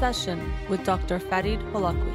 Session with Dr. Farid Holakwi.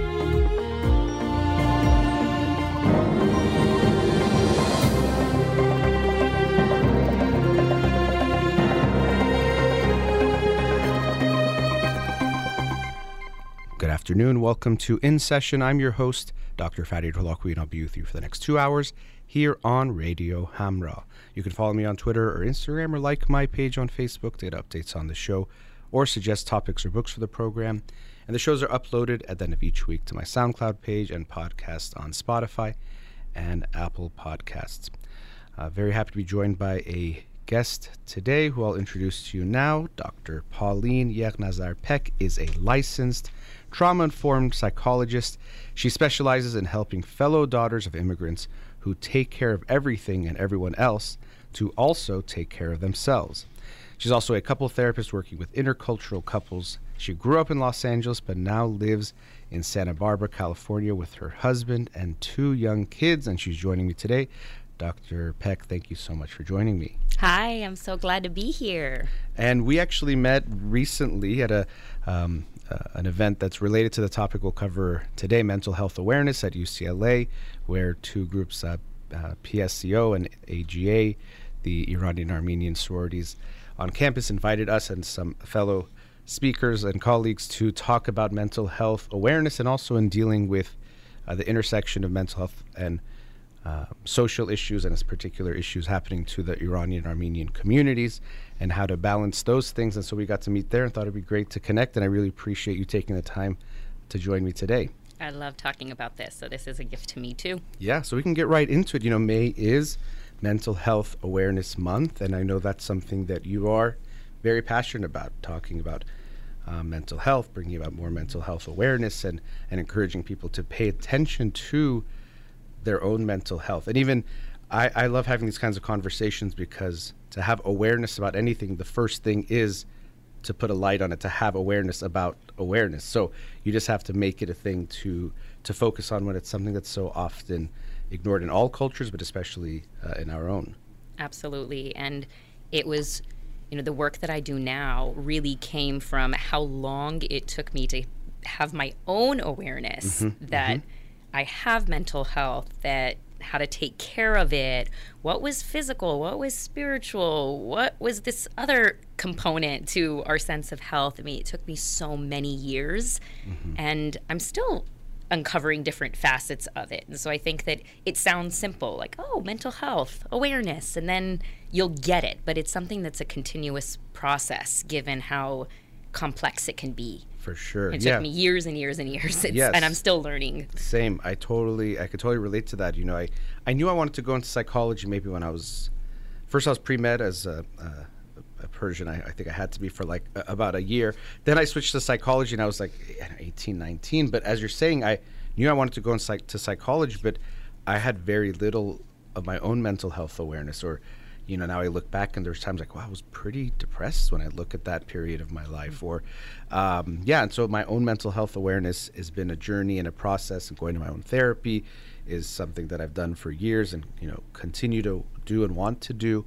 Good afternoon. Welcome to In Session. I'm your host, Dr. Farid Holakwi, and I'll be with you for the next 2 hours here on Radio Hamra. You can follow me on Twitter or Instagram or like my page on Facebook to get updates on the show or suggest topics or books for the program. And the shows are uploaded at the end of each week to my SoundCloud page and podcast on Spotify and Apple Podcasts. Very happy to be joined by a guest today who I'll introduce to you now. Dr. Pauline Yekhnazar Peck is a licensed trauma-informed psychologist. She specializes in helping fellow daughters of immigrants who take care of everything and everyone else to also take care of themselves. She's also a couple therapist working with intercultural couples. She grew up in Los Angeles but now lives in Santa Barbara, California with her husband and 2 young kids, and she's joining me today. Dr. Peck, thank you so much for joining me. Hi, I'm so glad to be here. And we actually met recently at an event that's related to the topic we'll cover today, mental health awareness at UCLA, where 2 groups, PSCO and AGA, the Iranian Armenian sororities on campus, invited us and some fellow speakers and colleagues to talk about mental health awareness and also in dealing with the intersection of mental health and social issues, and as particular issues happening to the Iranian Armenian communities and how to balance those things. And so we got to meet there and thought it'd be great to connect, and I really appreciate you taking the time to join me today. I love talking about this, so this is a gift to me too. Yeah, so we can get right into it. You know, May is Mental Health Awareness Month, and I know that's something that you are very passionate about, talking about mental health, bringing about more mental health awareness and encouraging people to pay attention to their own mental health. And even I love having these kinds of conversations because to have awareness about anything, the first thing is to put a light on it, to have awareness about awareness. So you just have to make it a thing to focus on when it's something that's so often ignored in all cultures, but especially in our own. Absolutely. And it was, the work that I do now really came from how long it took me to have my own awareness that I have mental health, that how to take care of it, what was physical, what was spiritual, what was this other component to our sense of health. I mean, it took me so many years, and I'm still uncovering different facets of it. And so I think that it sounds simple, like, oh, mental health, awareness, and then you'll get it. But it's something that's a continuous process, given how complex it can be. For sure. It took me years and years and years, and I'm still learning. Same. I could totally relate to that. I knew I wanted to go into psychology maybe when I was pre-med as a Persian. I think I had to be for like about a year. Then I switched to psychology and I was like 18, 19. But as you're saying, I knew I wanted to go into psychology, but I had very little of my own mental health awareness, or now I look back and there's times like, wow, I was pretty depressed when I look at that period of my life. Or, and so my own mental health awareness has been a journey and a process, and going to my own therapy is something that I've done for years and, continue to do and want to do.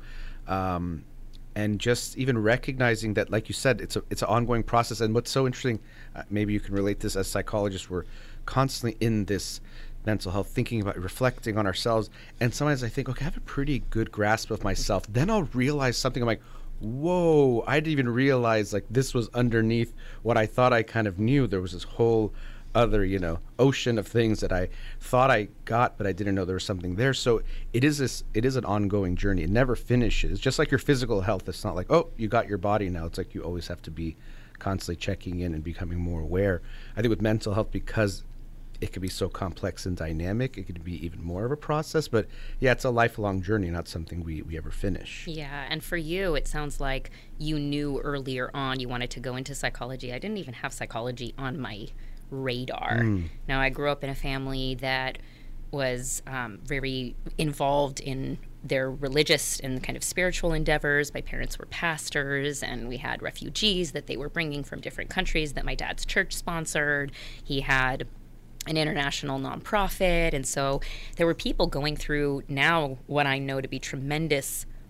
And just even recognizing that, like you said, it's an ongoing process. And what's so interesting, maybe you can relate this as psychologists, we're constantly in this mental health, thinking about, reflecting on ourselves. And sometimes I think, okay, I have a pretty good grasp of myself. Then I'll realize something. I'm like, whoa, I didn't even realize like this was underneath what I thought I kind of knew. There was this whole other, ocean of things that I thought I got, but I didn't know there was something there. So it is an ongoing journey. It never finishes. Just like your physical health, it's not like, oh, you got your body now. It's like you always have to be constantly checking in and becoming more aware. I think with mental health, because it can be so complex and dynamic, it could be even more of a process. But yeah, it's a lifelong journey, not something we ever finish. Yeah, and for you, it sounds like you knew earlier on you wanted to go into psychology. I didn't even have psychology on my radar. Now, I grew up in a family that was very involved in their religious and kind of spiritual endeavors. My parents were pastors, and we had refugees that they were bringing from different countries that my dad's church sponsored. He had an international nonprofit, and so there were people going through now what I know to be tremendous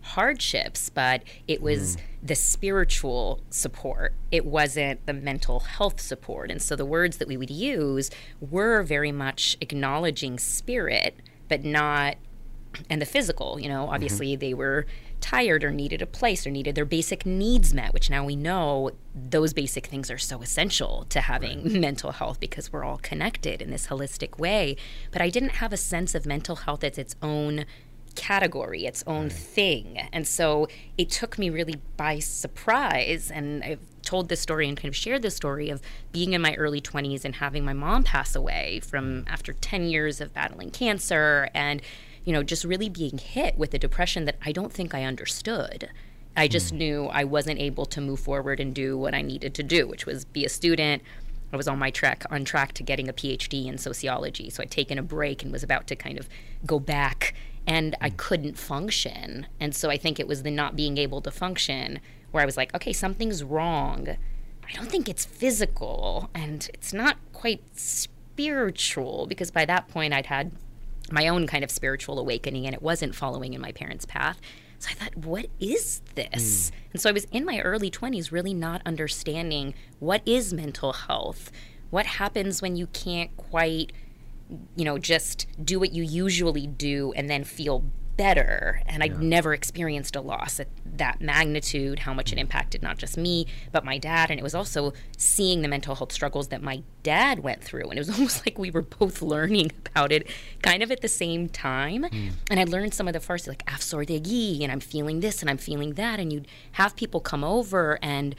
hardships, but it was the spiritual support. It wasn't the mental health support. And so the words that we would use were very much acknowledging spirit, but not, and the physical, obviously they were tired or needed a place or needed their basic needs met, which now we know those basic things are so essential to having mental health because we're all connected in this holistic way. But I didn't have a sense of mental health as its own category, its own thing. And so it took me really by surprise. And I've told this story and kind of shared this story of being in my early 20s and having my mom pass away from after 10 years of battling cancer, and just really being hit with a depression that I don't think I understood. I just knew I wasn't able to move forward and do what I needed to do, which was be a student. I was on track to getting a PhD in sociology. So I'd taken a break and was about to kind of go back, and I couldn't function. And so I think it was the not being able to function where I was like, okay, something's wrong. I don't think it's physical, and it's not quite spiritual, because by that point I'd had my own kind of spiritual awakening, and it wasn't following in my parents' path. So I thought, what is this? And so I was in my early 20s really not understanding what is mental health, what happens when you can't quite, just do what you usually do and then feel better. And I'd never experienced a loss at that magnitude, how much it impacted not just me, but my dad. And it was also seeing the mental health struggles that my dad went through. And it was almost like we were both learning about it kind of at the same time. And I learned some of the first, like, afsordegi, and I'm feeling this and I'm feeling that. And you'd have people come over and,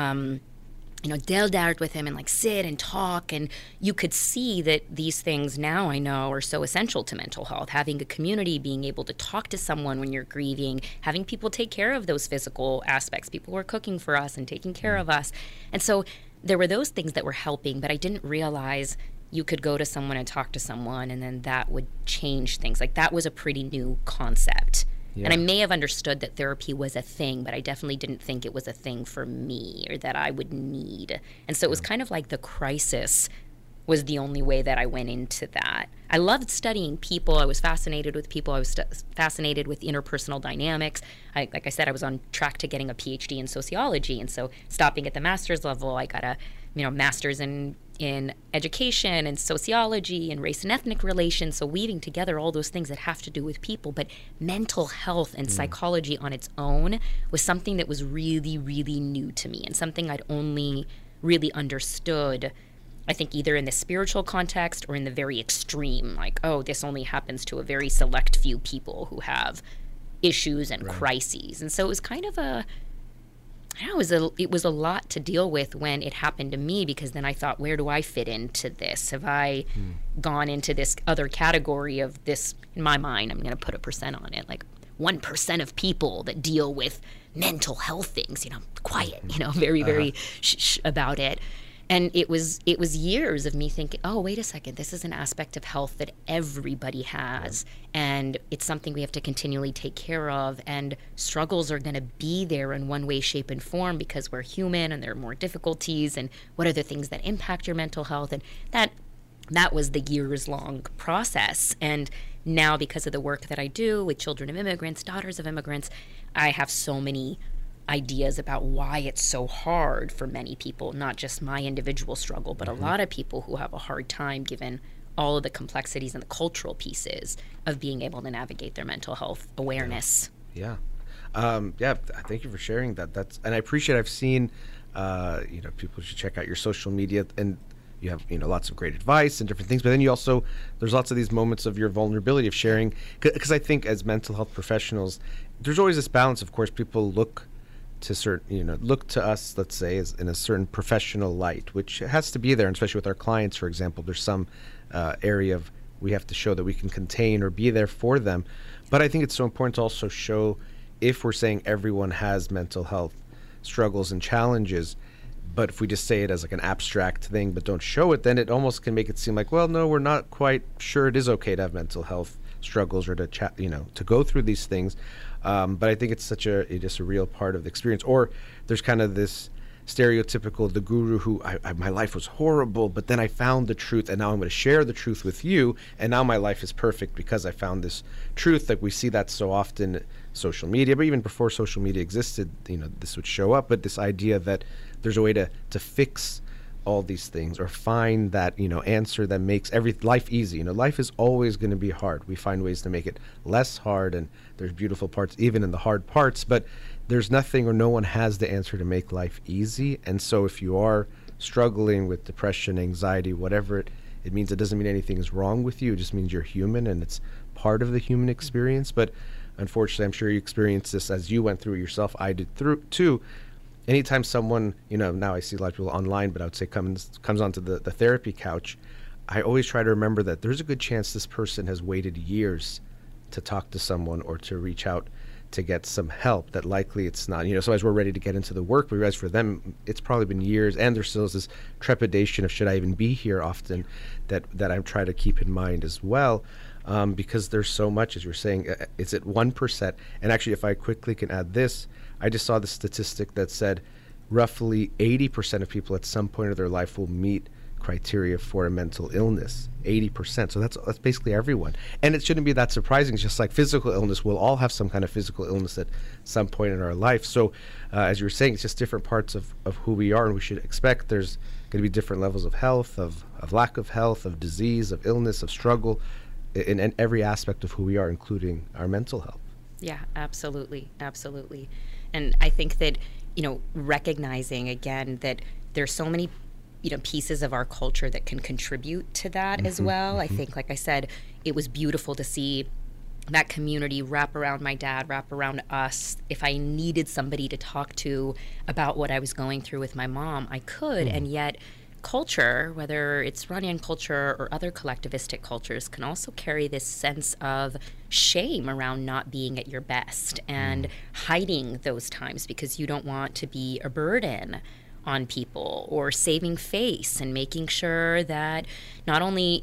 deldart with him and sit and talk, and you could see that these things now I know are so essential to mental health. Having a community, being able to talk to someone when you're grieving, having people take care of those physical aspects. People were cooking for us and taking care of us. And so there were those things that were helping, but I didn't realize you could go to someone and talk to someone and then that would change things. That was a pretty new concept. Yeah. And I may have understood that therapy was a thing, but I definitely didn't think it was a thing for me or that I would need. And so it was kind of like the crisis was the only way that I went into that. I loved studying people. I was fascinated with people. I was fascinated with interpersonal dynamics. Like I said, I was on track to getting a PhD in sociology. And so stopping at the master's level, I got a master's in education and sociology and race and ethnic relations, so weaving together all those things that have to do with people. But mental health and psychology on its own was something that was really, really new to me, and something I'd only really understood, I think, either in the spiritual context or in the very extreme, this only happens to a very select few people who have issues and crises. And so it was kind of it was a lot to deal with when it happened to me, because then I thought, where do I fit into this? Have I gone into this other category of this? In my mind, I'm going to put a percent on it, 1% of people that deal with mental health things, quiet, very, very shh about it. And it was years of me thinking, oh, wait a second, this is an aspect of health that everybody has, and it's something we have to continually take care of, and struggles are going to be there in one way, shape, and form because we're human, and there are more difficulties, and what are the things that impact your mental health? And that was the years-long process. And now, because of the work that I do with children of immigrants, daughters of immigrants, I have so many ideas about why it's so hard for many people, not just my individual struggle, but a lot of people who have a hard time given all of the complexities and the cultural pieces of being able to navigate their mental health awareness. Yeah. Thank you for sharing that. And I appreciate, I've seen, people should check out your social media, and you have, lots of great advice and different things, but then you also, there's lots of these moments of your vulnerability of sharing, because I think as mental health professionals, there's always this balance. Of course, people look to us, let's say, as in a certain professional light, which has to be there, and especially with our clients, for example, there's some area of we have to show that we can contain or be there for them. But I think it's so important to also show, if we're saying everyone has mental health struggles and challenges, but if we just say it as an abstract thing but don't show it, then it almost can make it seem like, well, no, we're not quite sure it is okay to have mental health struggles or to go through these things. But I think it's just a real part of the experience. Or there's kind of this stereotypical, the guru who my life was horrible, but then I found the truth, and now I'm going to share the truth with you, and now my life is perfect because I found this truth. Like we see that so often, social media, but even before social media existed, this would show up. But this idea that there's a way to fix all these things or find that answer that makes life easy. Life is always going to be hard. We find ways to make it less hard, and there's beautiful parts even in the hard parts, but there's nothing or no one has the answer to make life easy. And so if you are struggling with depression, anxiety, whatever it means, it doesn't mean anything is wrong with you. It just means you're human, and it's part of the human experience. But unfortunately, I'm sure you experienced this as you went through it yourself. I did too. Anytime someone, now I see a lot of people online, but I would say comes onto the therapy couch, I always try to remember that there's a good chance this person has waited years to talk to someone or to reach out to get some help, that likely it's not, so as we're ready to get into the work, we realize for them, it's probably been years, and there's still this trepidation of should I even be here often that I try to keep in mind as well, because there's so much, as you're saying, it's at 1%. And actually, if I quickly can add this, I just saw the statistic that said roughly 80% of people at some point of their life will meet criteria for a mental illness. 80%. So that's basically everyone. And it shouldn't be that surprising. It's just like physical illness. We'll all have some kind of physical illness at some point in our life. So as you were saying, it's just different parts of who we are, and we should expect there's going to be different levels of health, of lack of health, of disease, of illness, of struggle in every aspect of who we are, including our mental health. Yeah, absolutely. Absolutely. And I think that, recognizing again that there's so many pieces of our culture that can contribute to that as well. I think, like I said, it was beautiful to see that community wrap around my dad, wrap around us. If I needed somebody to talk to about what I was going through with my mom, I could. And yet culture, whether it's Iranian culture or other collectivistic cultures, can also carry this sense of shame around not being at your best and hiding those times because you don't want to be a burden on people, or saving face and making sure that not only,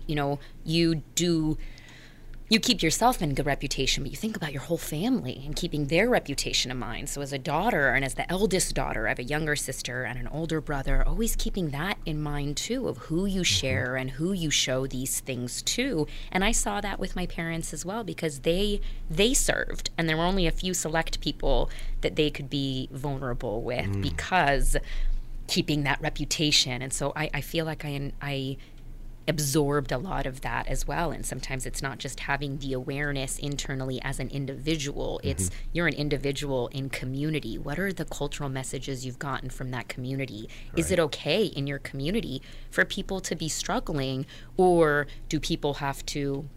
you keep yourself in good reputation, but you think about your whole family and keeping their reputation in mind. So as a daughter, and as the eldest daughter, I have a younger sister and an older brother, always keeping that in mind too, of who you share and who you show these things to. And I saw that with my parents as well, because they served, and there were only a few select people that they could be vulnerable with because keeping that reputation. And so I feel like I absorbed a lot of that as well. And sometimes it's not just having the awareness internally as an individual, it's you're an individual in community. What are the cultural messages you've gotten from that community? Right. Is it okay in your community for people to be struggling, or do people have to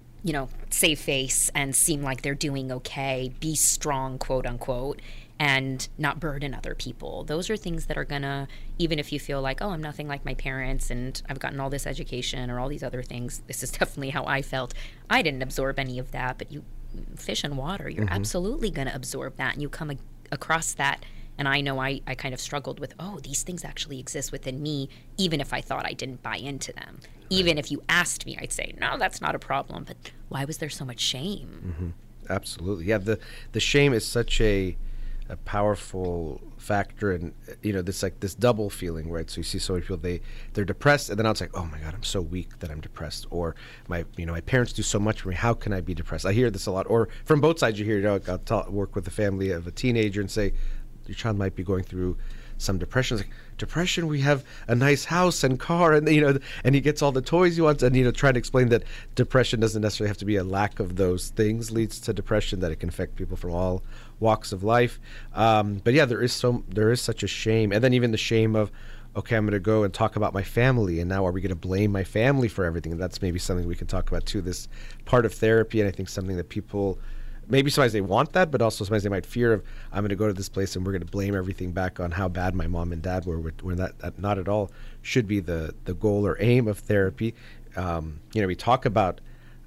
save face and seem like they're doing okay, be strong, quote unquote, and not burden other people? Those are things that are gonna, even if you feel like, oh, I'm nothing like my parents and I've gotten all this education or all these other things, this is definitely how I felt. I didn't absorb any of that, but you, fish and water, you're absolutely gonna absorb that, and you come across that. And I know I kind of struggled with, oh, these things actually exist within me, even if I thought I didn't buy into them. Right. Even if you asked me, I'd say, no, that's not a problem. But why was there so much shame? Absolutely. Yeah, the shame is such a powerful factor, and this double feeling, right? So you see so many people, they're depressed, and then it's like, oh my God, I'm so weak that I'm depressed, or my parents do so much for me, how can I be depressed? I hear this a lot, or from both sides you hear, I'll work with a family of a teenager and say, your child might be going through some depression. It's like, depression, we have a nice house and car, and and he gets all the toys he wants, and trying to explain that depression doesn't necessarily have to be a lack of those things leads to depression, that it can affect people from all walks of life. But yeah, there is such a shame, and then even the shame of, okay, I'm going to go and talk about my family, and now are we going to blame my family for everything? And that's maybe something we can talk about too, this part of therapy, and I think something that people, maybe sometimes they want that, but also sometimes they might fear of, I'm going to go to this place and we're going to blame everything back on how bad my mom and dad were, when that not at all should be the goal or aim of therapy. We talk about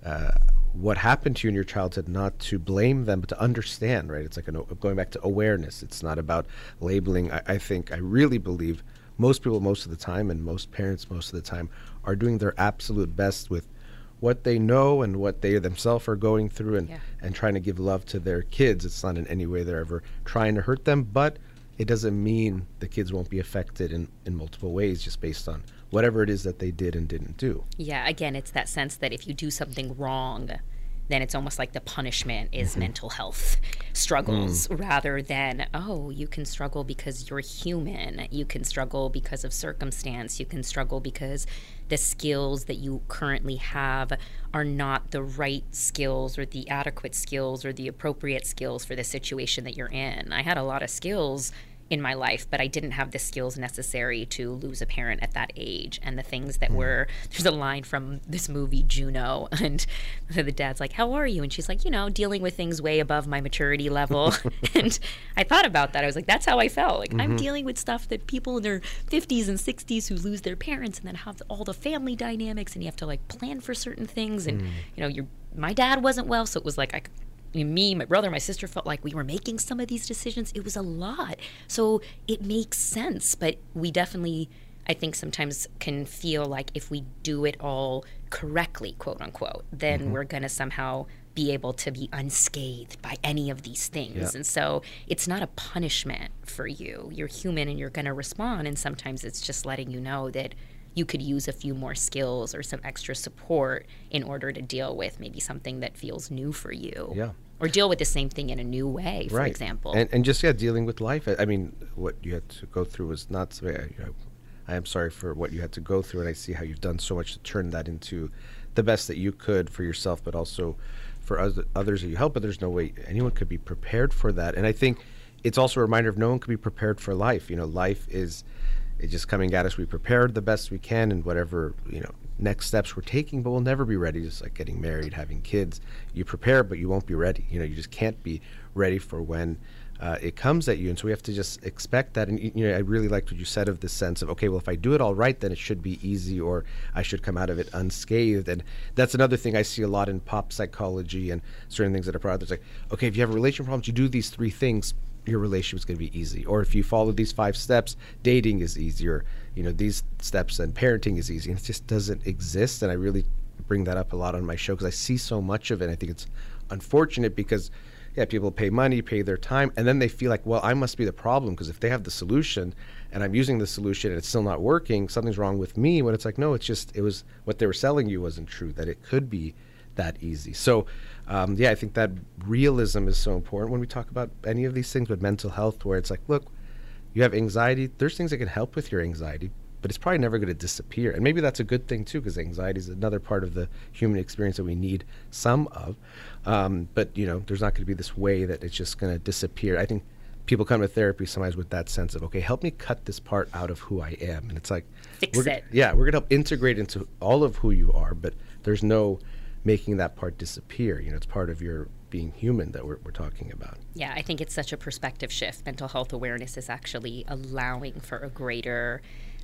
what happened to you in your childhood, not to blame them, but to understand, right? It's like going back to awareness. It's not about labeling. I really believe most people most of the time, and most parents most of the time, are doing their absolute best with what they know and what they themselves are going through, and trying to give love to their kids. It's not in any way they're ever trying to hurt them, but it doesn't mean the kids won't be affected in multiple ways just based on whatever it is that they did and didn't do. Yeah, again, it's that sense that if you do something wrong, then it's almost like the punishment is mental health struggles rather than, oh, you can struggle because you're human. You can struggle because of circumstance. You can struggle because the skills that you currently have are not the right skills or the adequate skills or the appropriate skills for the situation that you're in. I had a lot of skills in my life, but I didn't have the skills necessary to lose a parent at that age. And the things that were, there's a line from this movie Juno, and the dad's like, how are you? And she's like, dealing with things way above my maturity level. And I thought about that. I was like, that's how I felt. Like, I'm dealing with stuff that people in their 50s and 60s who lose their parents and then have all the family dynamics, and you have to like plan for certain things. And, my dad wasn't well, so it was like, me, my brother, my sister felt like we were making some of these decisions. It was a lot. So it makes sense. But we definitely, I think, sometimes can feel like if we do it all correctly, quote unquote, then we're going to somehow be able to be unscathed by any of these things. Yeah. And so it's not a punishment for you. You're human and you're going to respond. And sometimes it's just letting you know that you could use a few more skills or some extra support in order to deal with maybe something that feels new for you. Yeah. Or deal with the same thing in a new way, for example. And just, dealing with life. I mean, what you had to go through was not, I am sorry for what you had to go through, and I see how you've done so much to turn that into the best that you could for yourself, but also for others that you help. But there's no way anyone could be prepared for that. And I think it's also a reminder of no one can be prepared for life. Life is... it's just coming at us. We prepared the best we can and whatever, next steps we're taking, but we'll never be ready. Just like getting married, having kids, you prepare, but you won't be ready. You just can't be ready for when it comes at you. And so we have to just expect that. And, I really liked what you said of this sense of, okay, well, if I do it all right, then it should be easy, or I should come out of it unscathed. And that's another thing I see a lot in pop psychology and certain things that are brought. It's like, okay, if you have relationship problems, you do these 3 things, your relationship is going to be easy. Or if you follow these 5 steps, dating is easier. These steps and parenting is easy. And it just doesn't exist. And I really bring that up a lot on my show because I see so much of it. I think it's unfortunate because, people pay money, pay their time, and then they feel like, well, I must be the problem because if they have the solution and I'm using the solution and it's still not working, something's wrong with me. When it's like, no, it was what they were selling you wasn't true, that it could be that easy. So, I think that realism is so important when we talk about any of these things with mental health, where it's like, look, you have anxiety. There's things that can help with your anxiety, but it's probably never going to disappear. And maybe that's a good thing too, because anxiety is another part of the human experience that we need some of. But there's not going to be this way that it's just going to disappear. I think people come to therapy sometimes with that sense of, okay, help me cut this part out of who I am. And it's like, fix it. Yeah, we're going to help integrate into all of who you are, but there's no making that part disappear. It's part of your being human that we're talking about. Yeah, I think it's such a perspective shift. Mental health awareness is actually allowing for a greater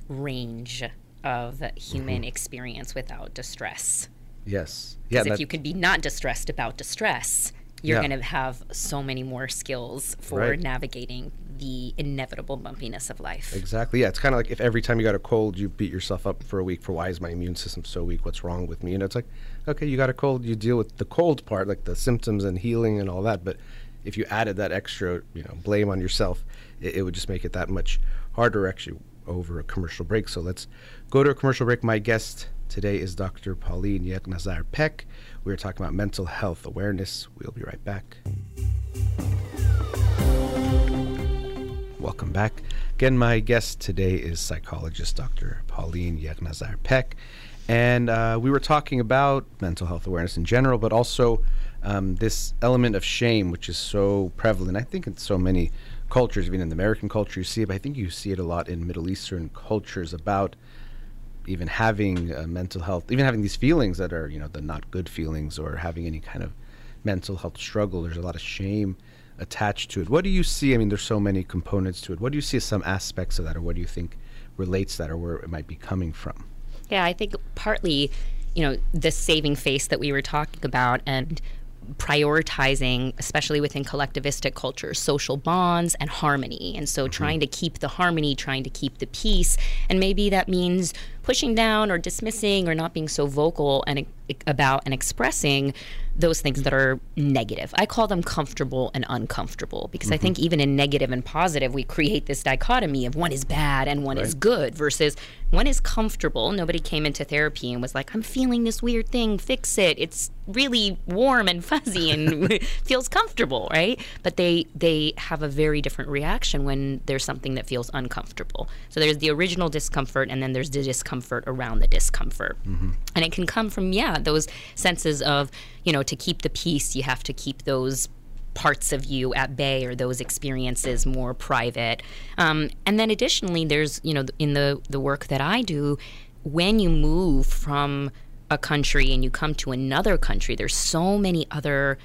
range of human experience without distress. Yes. Because if you can be not distressed about distress, you're going to have so many more skills for navigating the inevitable bumpiness of life. Exactly. Yeah, it's kind of like if every time you got a cold, you beat yourself up for a week for why is my immune system so weak? What's wrong with me? It's like, okay, you got a cold, you deal with the cold part, like the symptoms and healing and all that. But if you added that extra, blame on yourself, it would just make it that much harder actually over a commercial break. So let's go to a commercial break. My guest today is Dr. Pauline Yeknazar Peck. We're talking about mental health awareness. We'll be right back. Welcome back. Again, my guest today is psychologist Dr. Pauline Yeknazar Peck. And we were talking about mental health awareness in general, but also this element of shame, which is so prevalent, I think, in so many cultures. Even in the American culture, you see it, but I think you see it a lot in Middle Eastern cultures about even having mental health, even having these feelings that are, the not good feelings, or having any kind of mental health struggle. There's a lot of shame attached to it. What do you see? I mean, there's so many components to it. What do you see as some aspects of that, or what do you think relates that, or where it might be coming from? Yeah, I think partly, the saving face that we were talking about, and prioritizing, especially within collectivistic cultures, social bonds and harmony. And so trying to keep the harmony, trying to keep the peace. And maybe that means pushing down or dismissing or not being so vocal and about and expressing those things that are negative. I call them comfortable and uncomfortable, because I think even in negative and positive, we create this dichotomy of one is bad and one is good, versus one is comfortable. Nobody came into therapy and was like, I'm feeling this weird thing, fix it. It's really warm and fuzzy and feels comfortable, right? But they have a very different reaction when there's something that feels uncomfortable. So there's the original discomfort, and then there's the discomfort around the discomfort. And it can come from, those senses of, to keep the peace, you have to keep those parts of you at bay, or those experiences more private. And then additionally, there's, in the work that I do, when you move from a country and you come to another country, there's so many other,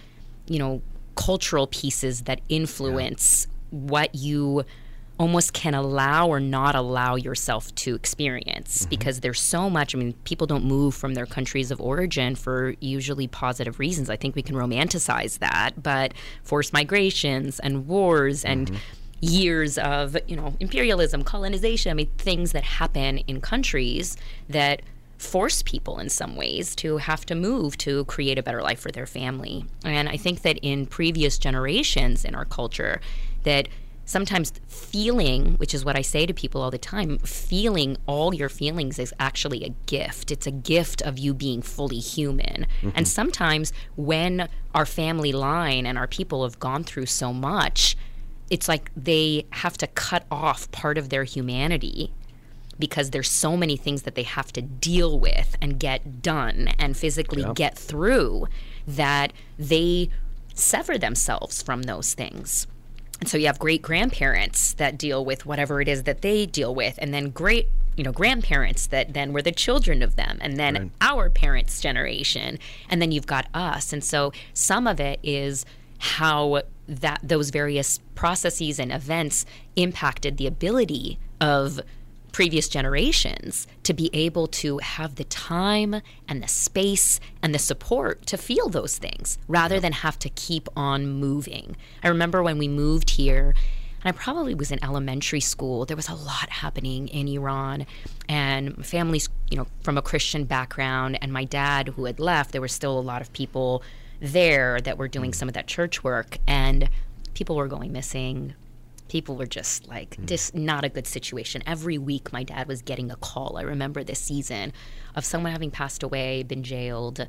cultural pieces that influence what you almost can allow or not allow yourself to experience, because there's so much. People don't move from their countries of origin for usually positive reasons. I think we can romanticize that, but forced migrations and wars and years of, imperialism, colonization, things that happen in countries that force people in some ways to have to move to create a better life for their family. And I think that in previous generations in our culture, that sometimes feeling, which is what I say to people all the time, feeling all your feelings is actually a gift. It's a gift of you being fully human. And sometimes when our family line and our people have gone through so much, it's like they have to cut off part of their humanity, because there's so many things that they have to deal with and get done and physically get through, that they sever themselves from those things. And so you have great grandparents that deal with whatever it is that they deal with, and then great, grandparents that then were the children of them, and then our parents' generation, and then you've got us. And so some of it is how those various processes and events impacted the ability of previous generations to be able to have the time and the space and the support to feel those things, rather than have to keep on moving. I remember when we moved here, and I probably was in elementary school, there was a lot happening in Iran, and my family's, from a Christian background, and my dad, who had left, there were still a lot of people there that were doing some of that church work, and people were going missing. People were just like, this not a good situation. Every week my dad was getting a call. I remember this season of someone having passed away, been jailed,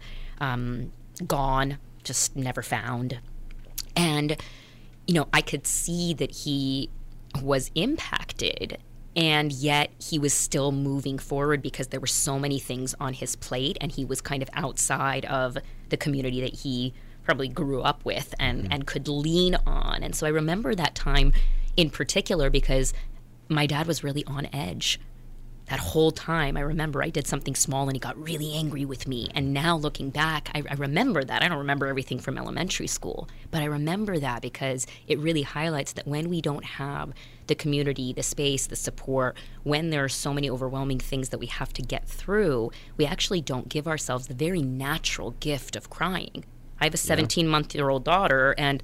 gone, just never found. And, I could see that he was impacted, and yet he was still moving forward, because there were so many things on his plate, and he was kind of outside of the community that he probably grew up with and could lean on. And so I remember that time in particular, because my dad was really on edge that whole time. I remember I did something small and he got really angry with me. And now looking back, I remember that. I don't remember everything from elementary school, but I remember that because it really highlights that when we don't have the community, the space, the support, when there are so many overwhelming things that we have to get through, we actually don't give ourselves the very natural gift of crying. I have a 17-month-old daughter, and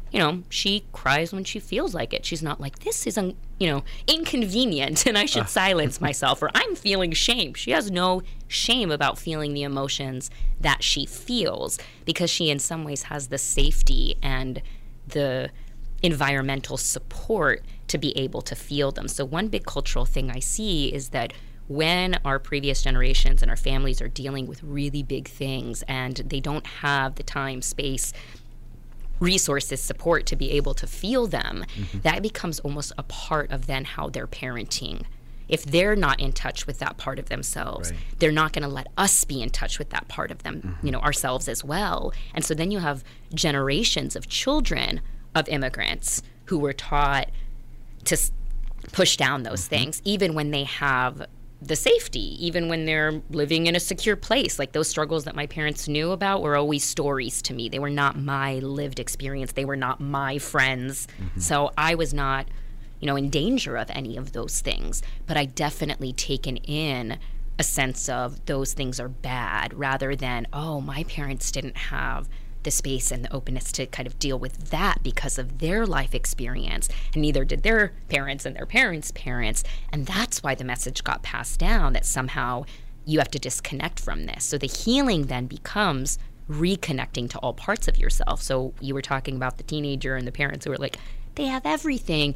she cries when she feels like it. She's not like, this is, inconvenient and I should silence myself, or I'm feeling shame. She has no shame about feeling the emotions that she feels, because she in some ways has the safety and the environmental support to be able to feel them. So one big cultural thing I see is that when our previous generations and our families are dealing with really big things and they don't have the time, space, resources, support to be able to feel them, that becomes almost a part of then how they're parenting. If they're not in touch with that part of themselves, they're not going to let us be in touch with that part of them, ourselves as well. And so then you have generations of children of immigrants who were taught to push down those things, even when they have the safety, even when they're living in a secure place. Like those struggles that my parents knew about were always stories to me. They were not my lived experience. They were not my friends. So I was not, in danger of any of those things. But I definitely taken in a sense of those things are bad, rather than, oh, my parents didn't have the space and the openness to kind of deal with that because of their life experience, and neither did their parents and their parents' parents. And that's why the message got passed down that somehow you have to disconnect from this. So the healing then becomes reconnecting to all parts of yourself. So you were talking about the teenager and the parents who are like, they have everything.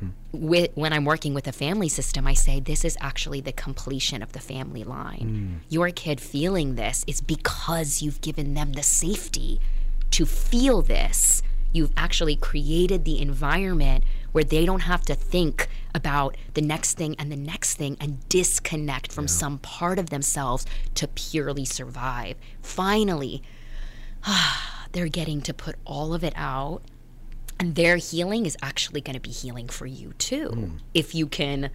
When I'm working with a family system, I say this is actually the completion of the family line. Your kid feeling this is because you've given them the safety to feel this. You've actually created the environment where they don't have to think about the next thing and the next thing and disconnect from some part of themselves to purely survive. Finally, they're getting to put all of it out, and their healing is actually going to be healing for you too. If you can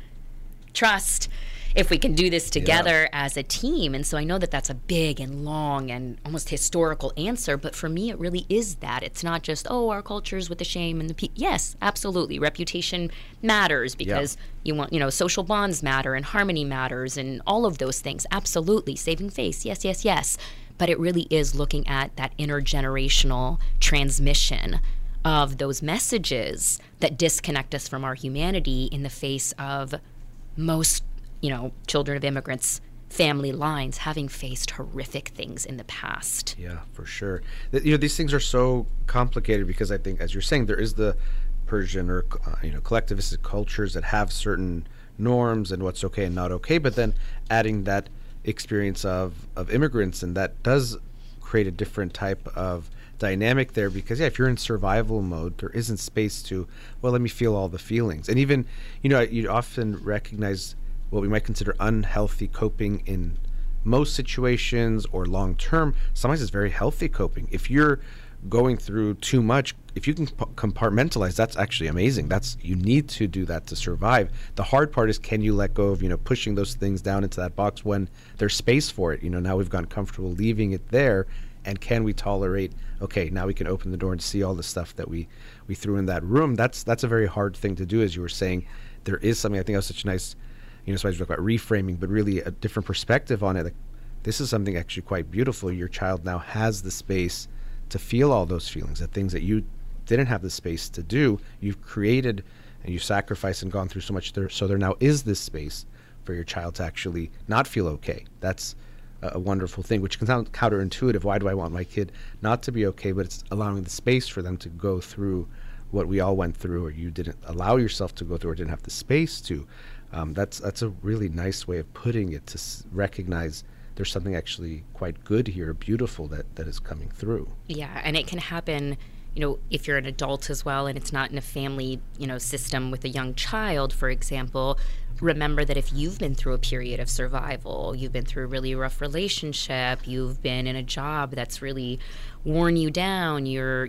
trust, if we can do this together as a team. And so I know that that's a big and long and almost historical answer, but for me it really is that. It's not just, our cultures with the shame and the yes, absolutely, reputation matters because you want, social bonds matter and harmony matters and all of those things. Absolutely, saving face, yes. But it really is looking at that intergenerational transmission of those messages that disconnect us from our humanity in the face of most children of immigrants, family lines having faced horrific things in the past. Yeah, for sure. These things are so complicated because I think, as you're saying, there is the Persian or collectivistic cultures that have certain norms and what's okay and not okay, but then adding that experience of immigrants, and that does create a different type of dynamic there because if you're in survival mode, there isn't space to, let me feel all the feelings. And even, you often recognize what we might consider unhealthy coping in most situations or long term. Sometimes it's very healthy coping. If you're going through too much, if you can compartmentalize, that's actually amazing. You need to do that to survive. The hard part is, can you let go of, pushing those things down into that box when there's space for it? Now we've gotten comfortable leaving it there, and can we tolerate, okay, now we can open the door and see all the stuff that we threw in that room. That's a very hard thing to do, as you were saying. There is something, I think that was such a nice, somebody's talking about reframing, but really a different perspective on it. Like, this is something actually quite beautiful. Your child now has the space to feel all those feelings, the things that you didn't have the space to do. You've created and you've sacrificed and gone through so much there. So there now is this space for your child to actually not feel okay. That's a wonderful thing, which can sound counterintuitive. Why do I want my kid not to be okay? But it's allowing the space for them to go through what we all went through, or you didn't allow yourself to go through, or didn't have the space to. That's a really nice way of putting it, to recognize there's something actually quite good here, beautiful that is coming through. Yeah, and it can happen, if you're an adult as well, and it's not in a family, system with a young child, for example. Remember that if you've been through a period of survival, you've been through a really rough relationship, you've been in a job that's really worn you down, you're,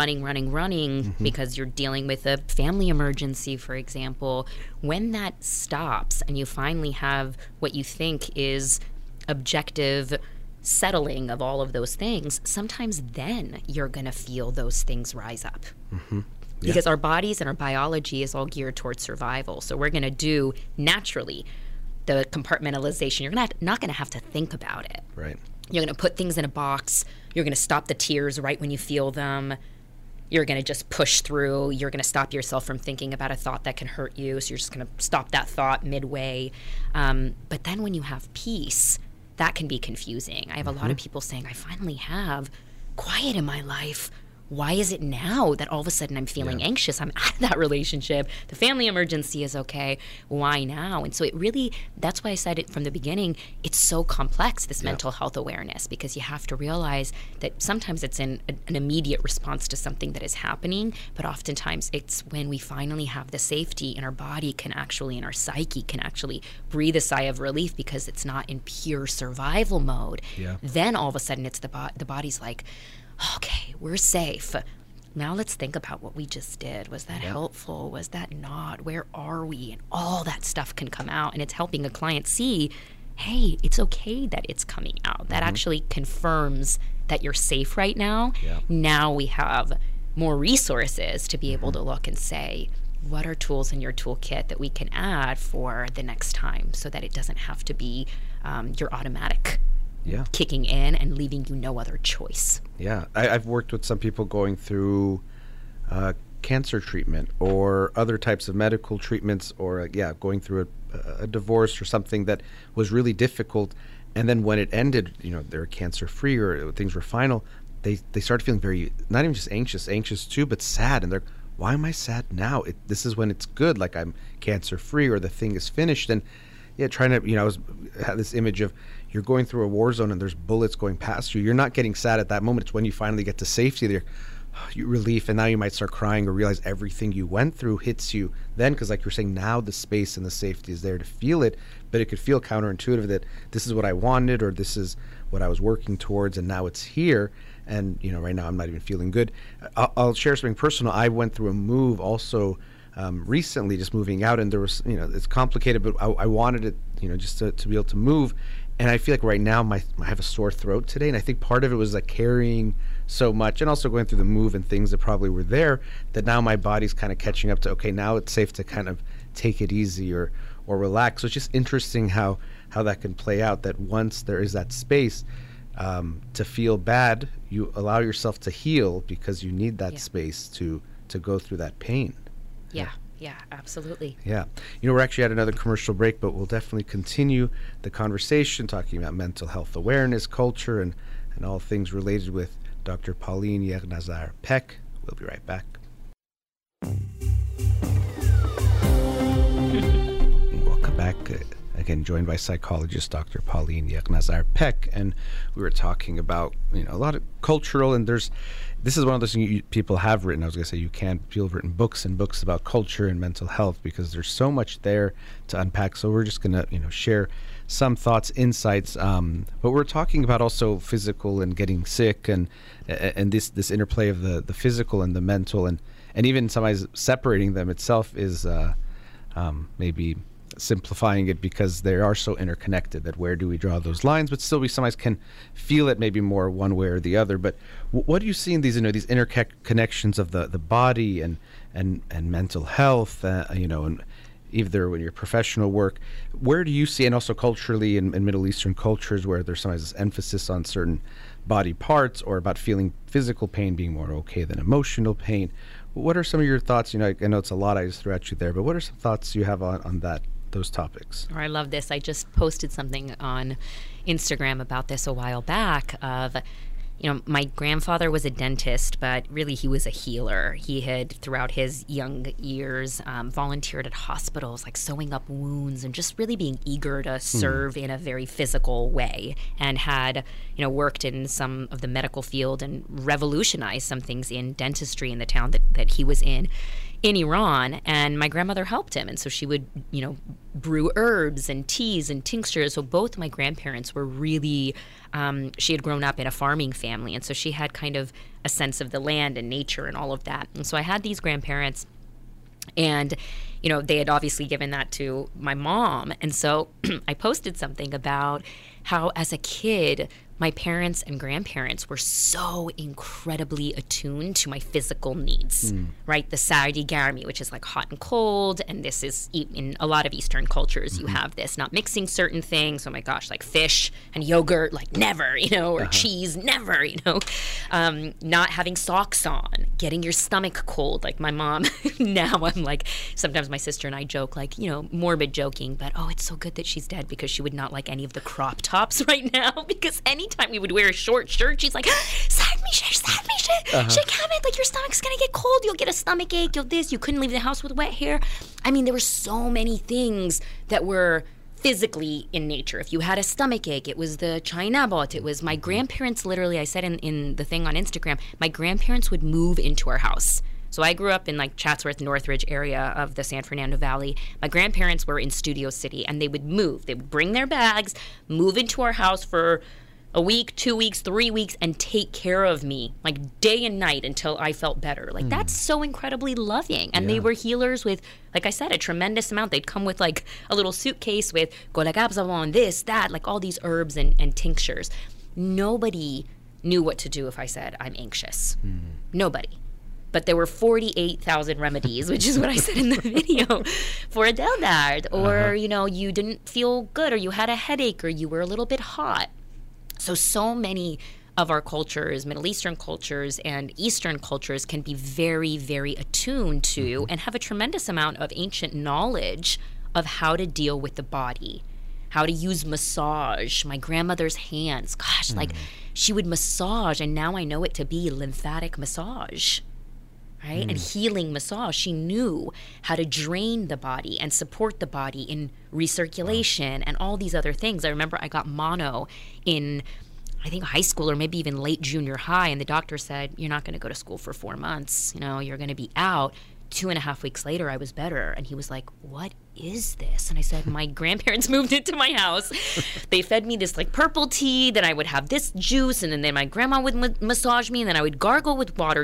running because you're dealing with a family emergency, for example. When that stops and you finally have what you think is objective settling of all of those things, sometimes then you're going to feel those things rise up. Because our bodies and our biology is all geared towards survival. So we're going to do naturally the compartmentalization. You're not going to have to think about it. Right. You're going to put things in a box. You're going to stop the tears right when you feel them. You're going to just push through. You're going to stop yourself from thinking about a thought that can hurt you. So you're just going to stop that thought midway. But then when you have peace, that can be confusing. I have a lot of people saying, I finally have quiet in my life. Why is it now that all of a sudden I'm feeling anxious? I'm out of that relationship. The family emergency is okay. Why now? And so it really, that's why I said it from the beginning, it's so complex, this mental health awareness, because you have to realize that sometimes it's an immediate response to something that is happening, but oftentimes it's when we finally have the safety and our body can actually, and our psyche can actually breathe a sigh of relief because it's not in pure survival mode. Then all of a sudden it's the body's like, okay, we're safe. Now let's think about what we just did. Was that helpful? Was that not? Where are we? And all that stuff can come out. And it's helping a client see, hey, it's okay that it's coming out. That actually confirms that you're safe right now. Now we have more resources to be able to look and say, what are tools in your toolkit that we can add for the next time so that it doesn't have to be your automatic kicking in and leaving you no other choice. I've worked with some people going through cancer treatment or other types of medical treatments, or going through a divorce or something that was really difficult, And then when it ended, they're cancer free or things were final, they started feeling very, not even just anxious too, but sad. And they're, why am I sad now? This is when it's good, like I'm cancer free or the thing is finished. And yeah, trying to, had this image of you're going through a war zone and there's bullets going past you. You're not getting sad at that moment. It's when you finally get to safety there, you relief, and now you might start crying or realize everything you went through hits you then, because like you're saying, now the space and the safety is there to feel it. But it could feel counterintuitive that this is what I wanted or this is what I was working towards, and now it's here. And right now I'm not even feeling good. I'll share something personal. I went through a move also recently, just moving out, and there was, it's complicated, but I wanted it, just to be able to move. And I feel like right now I have a sore throat today, and I think part of it was like carrying so much and also going through the move and things that probably were there, that now my body's kind of catching up to, okay, now it's safe to kind of take it easy or relax. So it's just interesting how that can play out, that once there is that space to feel bad, you allow yourself to heal because you need that space to go through that pain. Yeah, absolutely. Yeah. We're actually at another commercial break, but we'll definitely continue the conversation talking about mental health awareness, culture, and all things related with Dr. Pauline Yeknazar Peck. We'll be right back. Welcome back. Again, joined by psychologist Dr. Pauline Yeknazar Peck, and we were talking about a lot of cultural, and this is one of those things people have written. I was going to say people have written books and books about culture and mental health because there's so much there to unpack. So we're just going to share some thoughts, insights, but we're talking about also physical and getting sick, and this interplay of the physical and the mental, and even sometimes separating them itself is maybe simplifying it because they are so interconnected, that where do we draw those lines? But still we sometimes can feel it maybe more one way or the other. But what do you see in these these interconnections of the body and mental health, and either in your professional work, where do you see, and also culturally in Middle Eastern cultures where there's sometimes this emphasis on certain body parts or about feeling physical pain being more okay than emotional pain? What are some of your thoughts? I know it's a lot I just threw at you there, but what are some thoughts you have on those topics? I love this. I just posted something on Instagram about this a while back of, my grandfather was a dentist, but really he was a healer. He had, throughout his young years, volunteered at hospitals, like sewing up wounds and just really being eager to serve in a very physical way, and had, worked in some of the medical field and revolutionized some things in dentistry in the town that he was in Iran. And my grandmother helped him, and so she would brew herbs and teas and tinctures. So both my grandparents were really she had grown up in a farming family, and so she had kind of a sense of the land and nature and all of that. And so I had these grandparents, and they had obviously given that to my mom. And so I posted something about how as a kid my parents and grandparents were so incredibly attuned to my physical needs, right? The Saudi Garmi, which is like hot and cold, and this is in a lot of Eastern cultures, you have this, not mixing certain things. Oh my gosh, like fish and yogurt, like never, or cheese, never, not having socks on, getting your stomach cold. Like my mom, now I'm like, sometimes my sister and I joke, like, morbid joking, but it's so good that she's dead because she would not like any of the crop tops right now, because anytime we would wear a short shirt, she's like, shake, like your stomach's gonna get cold, you'll get a stomach ache, you couldn't leave the house with wet hair. I mean, there were so many things that were physically in nature. If you had a stomach ache, it was the Chainabot. It was my grandparents, literally, I said in the thing on Instagram, my grandparents would move into our house. So I grew up in like Chatsworth, Northridge area of the San Fernando Valley. My grandparents were in Studio City, and they would move. They would bring their bags, move into our house for a week, 2 weeks, 3 weeks, and take care of me like day and night until I felt better. Like that's so incredibly loving. And they were healers with, like I said, a tremendous amount. They'd come with like a little suitcase with golagabzavon, this, that, like all these herbs and tinctures. Nobody knew what to do if I said I'm anxious. Nobody. But there were 48,000 remedies, which is what I said in the video, for a Deldard. Or, you didn't feel good, or you had a headache, or you were a little bit hot. So many of our cultures, Middle Eastern cultures and Eastern cultures, can be very, very attuned to and have a tremendous amount of ancient knowledge of how to deal with the body. how to use massage. My grandmother's hands, gosh, like she would massage, and now I know it to be lymphatic massage, right? And healing massage. She knew how to drain the body and support the body in recirculation and all these other things. I remember I got mono in, I think, high school or maybe even late junior high, and the doctor said, you're not going to go to school for 4 months. You know, you're going to be out. 2.5 weeks later, I was better. And he was like, what is this? And I said, my grandparents moved into my house. They fed me this like purple tea. Then I would have this juice. And then my grandma would massage me. And then I would gargle with water.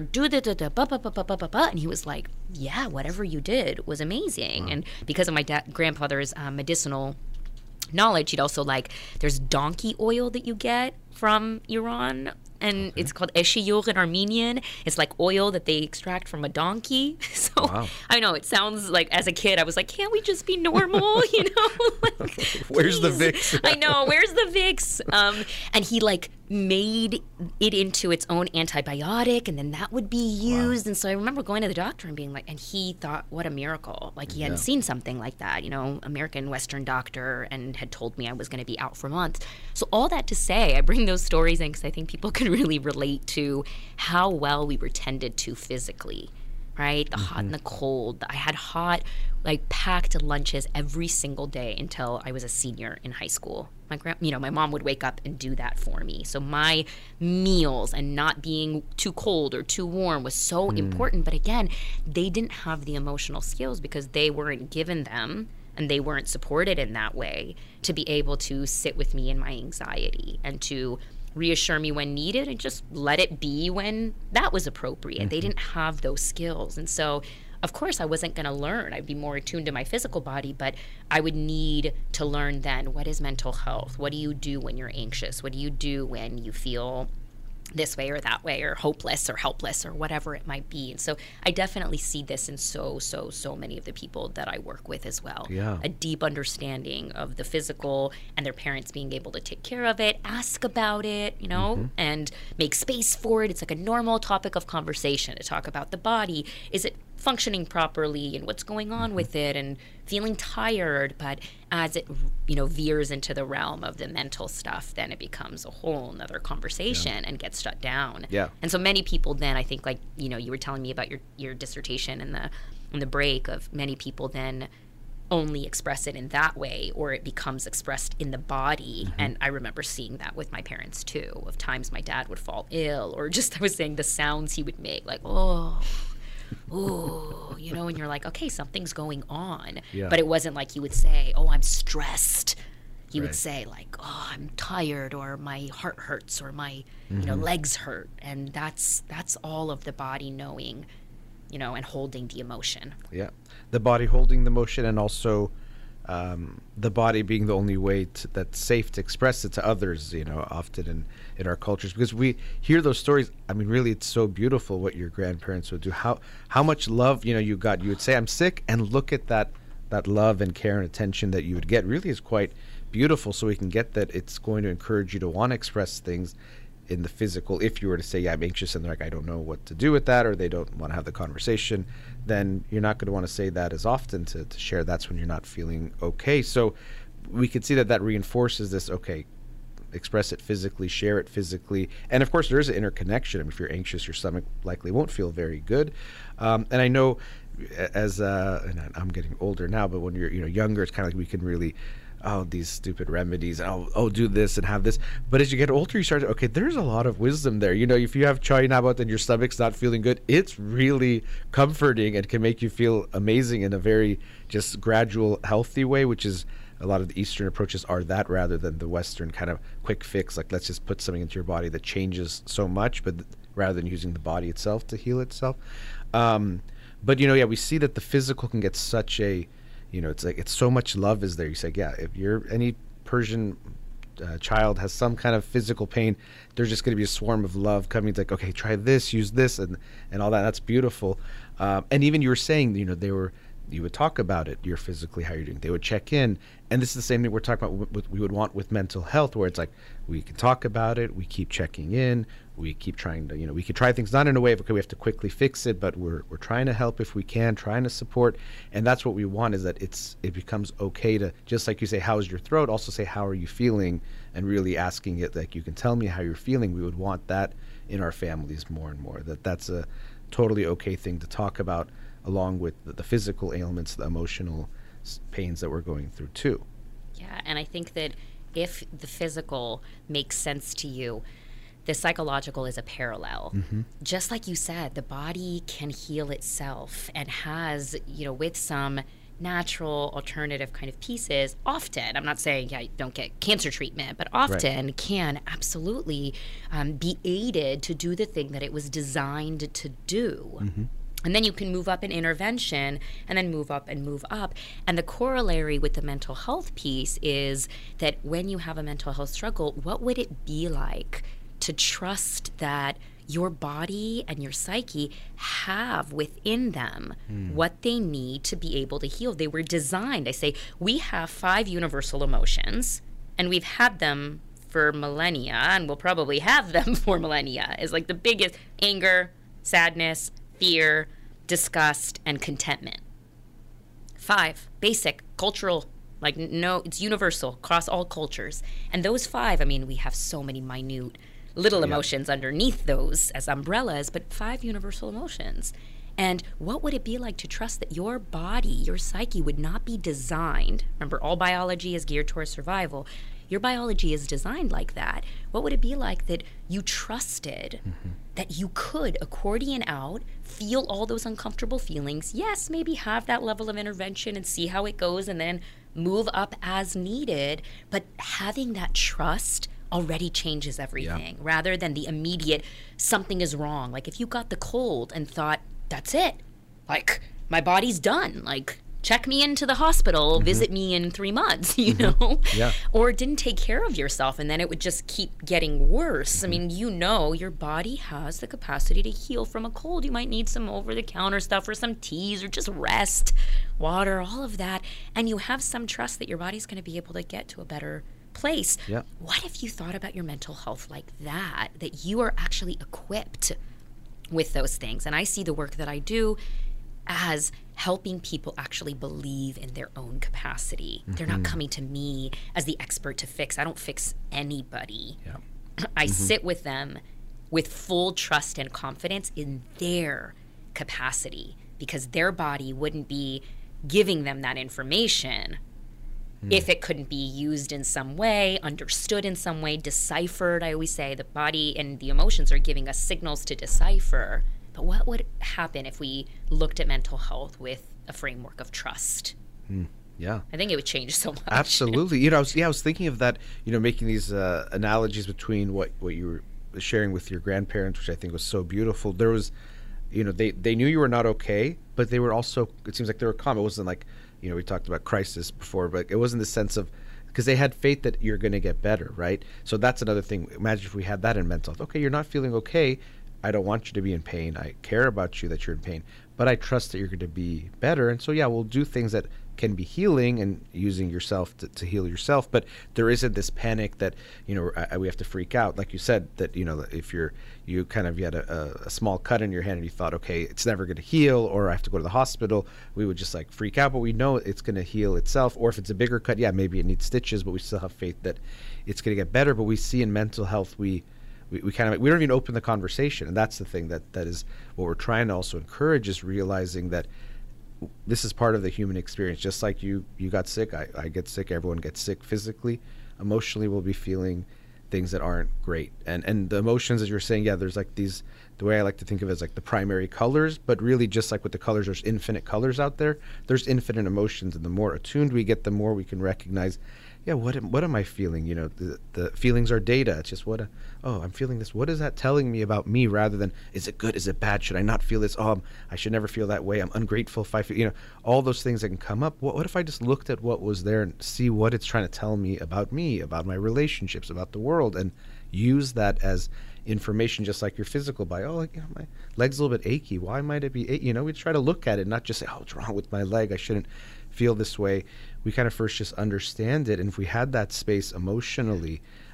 And he was like, yeah, whatever you did was amazing. Wow. And because of my grandfather's medicinal knowledge, he'd also like, there's donkey oil that you get from Iran, and it's called eshiyur in Armenian. It's like oil that they extract from a donkey. So I know it sounds like, as a kid, I was like, can't we just be normal? You know, like, where's the Vicks? I know, where's the Vicks? And he like made it into its own antibiotic, and then that would be used. And so I remember going to the doctor and being like, and he thought, what a miracle. Like he hadn't seen something like that, you know, American Western doctor, and had told me I was going to be out for months. So all that to say, I bring those stories in because I think people can really relate to how well we were tended to physically, right? The hot and the cold. I had hot, like packed lunches every single day until I was a senior in high school. My mom would wake up and do that for me. So my meals and not being too cold or too warm was so important. But again, they didn't have the emotional skills because they weren't given them, and they weren't supported in that way to be able to sit with me in my anxiety and to reassure me when needed and just let it be when that was appropriate. They didn't have those skills. And so, of course, I wasn't going to learn. I'd be more attuned to my physical body, but I would need to learn then, what is mental health? What do you do when you're anxious? What do you do when you feel this way or that way, or hopeless or helpless or whatever it might be? And so I definitely see this in so many of the people that I work with as well. Yeah. A deep understanding of the physical and their parents being able to take care of it, ask about it, you know, and make space for it. It's like a normal topic of conversation to talk about the body. Is it functioning properly and what's going on with it, and feeling tired? But as it, you know, veers into the realm of the mental stuff, then it becomes a whole nother conversation and gets shut down. Yeah. And so many people then, I think, like, you know, you were telling me about your dissertation and the break of many people then only express it in that way, or it becomes expressed in the body. And I remember seeing that with my parents too, of times my dad would fall ill, or just, I was saying, the sounds he would make, like, oh, you know, and you're like, okay, something's going on. Yeah. But it wasn't like he would say, oh, I'm stressed. He would say, like, oh, I'm tired, or my heart hurts, or my you know, legs hurt. And that's all of the body knowing, you know, and holding the emotion. Yeah. The body holding the emotion, and also the body being the only way that's safe to express it to others, you know, often in our cultures, because we hear those stories. I mean, really, it's so beautiful what your grandparents would do. How much love, you know, you would say, I'm sick, and look at that love and care and attention that you would get really is quite beautiful. So we can get that it's going to encourage you to want to express things in the physical. If you were to say, yeah, I'm anxious, and they're like, I don't know what to do with that, or they don't want to have the conversation, then you're not going to want to say that as often to share. That's when you're not feeling okay. So we could see that reinforces this, okay, express it physically, share it physically. And of course, there is an interconnection. I mean, if you're anxious, your stomach likely won't feel very good. And I know and I'm getting older now, but when you're, you know, younger, it's kind of like we can really, these stupid remedies, do this and have this. But as you get older, you start to, okay, there's a lot of wisdom there. You know, if you have chai nabat and your stomach's not feeling good, it's really comforting and can make you feel amazing in a very just gradual, healthy way, which is a lot of the Eastern approaches are that, rather than the Western kind of quick fix, like let's just put something into your body that changes so much, but rather than using the body itself to heal itself. But, you know, yeah, we see that the physical can get such a, you know, it's like, it's so much love is there. You say, yeah, if any Persian child has some kind of physical pain, there's just going to be a swarm of love coming. It's like, okay, try this, use this, and all that. That's beautiful. And even you were saying, you know, you would talk about it, you're physically, how you're doing. They would check in. And this is the same thing we're talking about we would want with mental health, where it's like, we can talk about it, we keep checking in, we keep trying to, we could try things not in a way of, okay, we have to quickly fix it, but we're trying to help if we can, trying to support. And that's what we want, is that it becomes okay to, just like you say, how's your throat? Also say, how are you feeling? And really asking it, like, you can tell me how you're feeling. We would want that in our families more and more, that's a totally okay thing to talk about, along with the physical ailments, the emotional pains that we're going through too. Yeah, and I think that if the physical makes sense to you, the psychological is a parallel. Just like you said, the body can heal itself and has, with some natural alternative kind of pieces, often, I'm not saying don't get cancer treatment, but often can absolutely be aided to do the thing that it was designed to do. And then you can move up in intervention and then move up and move up. And the corollary with the mental health piece is that when you have a mental health struggle, what would it be like to trust that your body and your psyche have within them what they need to be able to heal? They were designed. I say, we have 5 universal emotions, and we've had them for millennia, and we'll probably have them for millennia. Is like the biggest: anger, sadness, fear, disgust, and contentment. 5 basic cultural, it's universal across all cultures. And those 5, we have so many minute little emotions underneath those as umbrellas, but 5 universal emotions. And what would it be like to trust that your body, your psyche, would not be designed? Remember, all biology is geared towards survival. Your biology is designed like that. What would it be like that you trusted that you could accordion out, feel all those uncomfortable feelings, yes, maybe have that level of intervention and see how it goes, and then move up as needed, but having that trust already changes everything, rather than the immediate something is wrong. Like if you got the cold and thought, that's it, my body's done, check me into the hospital, visit me in 3 months, or didn't take care of yourself, and then it would just keep getting worse. Your body has the capacity to heal from a cold. You might need some over-the-counter stuff or some teas or just rest, water, all of that, and you have some trust that your body's going to be able to get to a better place. What if you thought about your mental health like that you are actually equipped with those things? And I see the work that I do as helping people actually believe in their own capacity. They're not coming to me as the expert to fix. I don't fix anybody. I sit with them with full trust and confidence in their capacity, because their body wouldn't be giving them that information if it couldn't be used in some way, understood in some way, deciphered. I always say the body and the emotions are giving us signals to decipher. But what would happen if we looked at mental health with a framework of trust? Yeah. I think it would change so much. Absolutely. I was thinking of that, making these analogies between what you were sharing with your grandparents, which I think was so beautiful. There was, they knew you were not okay, but they were also, it seems like they were calm. It wasn't like, we talked about crisis before, but it wasn't the sense of, because they had faith that you're going to get better, right? So that's another thing. Imagine if we had that in mental health. Okay, you're not feeling okay. I don't want you to be in pain. I care about you that you're in pain, but I trust that you're going to be better. And so, we'll do things that can be healing and using yourself to heal yourself. But there isn't this panic that, we have to freak out. Like you said, that, if you had a small cut in your hand and you thought, okay, it's never going to heal, or I have to go to the hospital, we would just freak out, but we know it's going to heal itself. Or if it's a bigger cut, maybe it needs stitches, but we still have faith that it's going to get better. But we see in mental health, we don't even open the conversation. And that's the thing that is what we're trying to also encourage, is realizing that this is part of the human experience. Just like you got sick, I get sick, everyone gets sick physically. Emotionally, we'll be feeling things that aren't great. And the emotions, as you're saying, there's these, the way I like to think of it, is the primary colors, but really just like with the colors, there's infinite colors out there. There's infinite emotions, and the more attuned we get, the more we can recognize, what am I feeling? The feelings are data. It's just I'm feeling this. What is that telling me about me, rather than, is it good? Is it bad? Should I not feel this? I should never feel that way. I'm ungrateful if I feel, all those things that can come up. What if I just looked at what was there and see what it's trying to tell me, about my relationships, about the world, and use that as information, just like your physical body. My leg's a little bit achy. Why might it be achy? We try to look at it, not just say, what's wrong with my leg? I shouldn't feel this way. We kind of first just understand it. And if we had that space emotionally,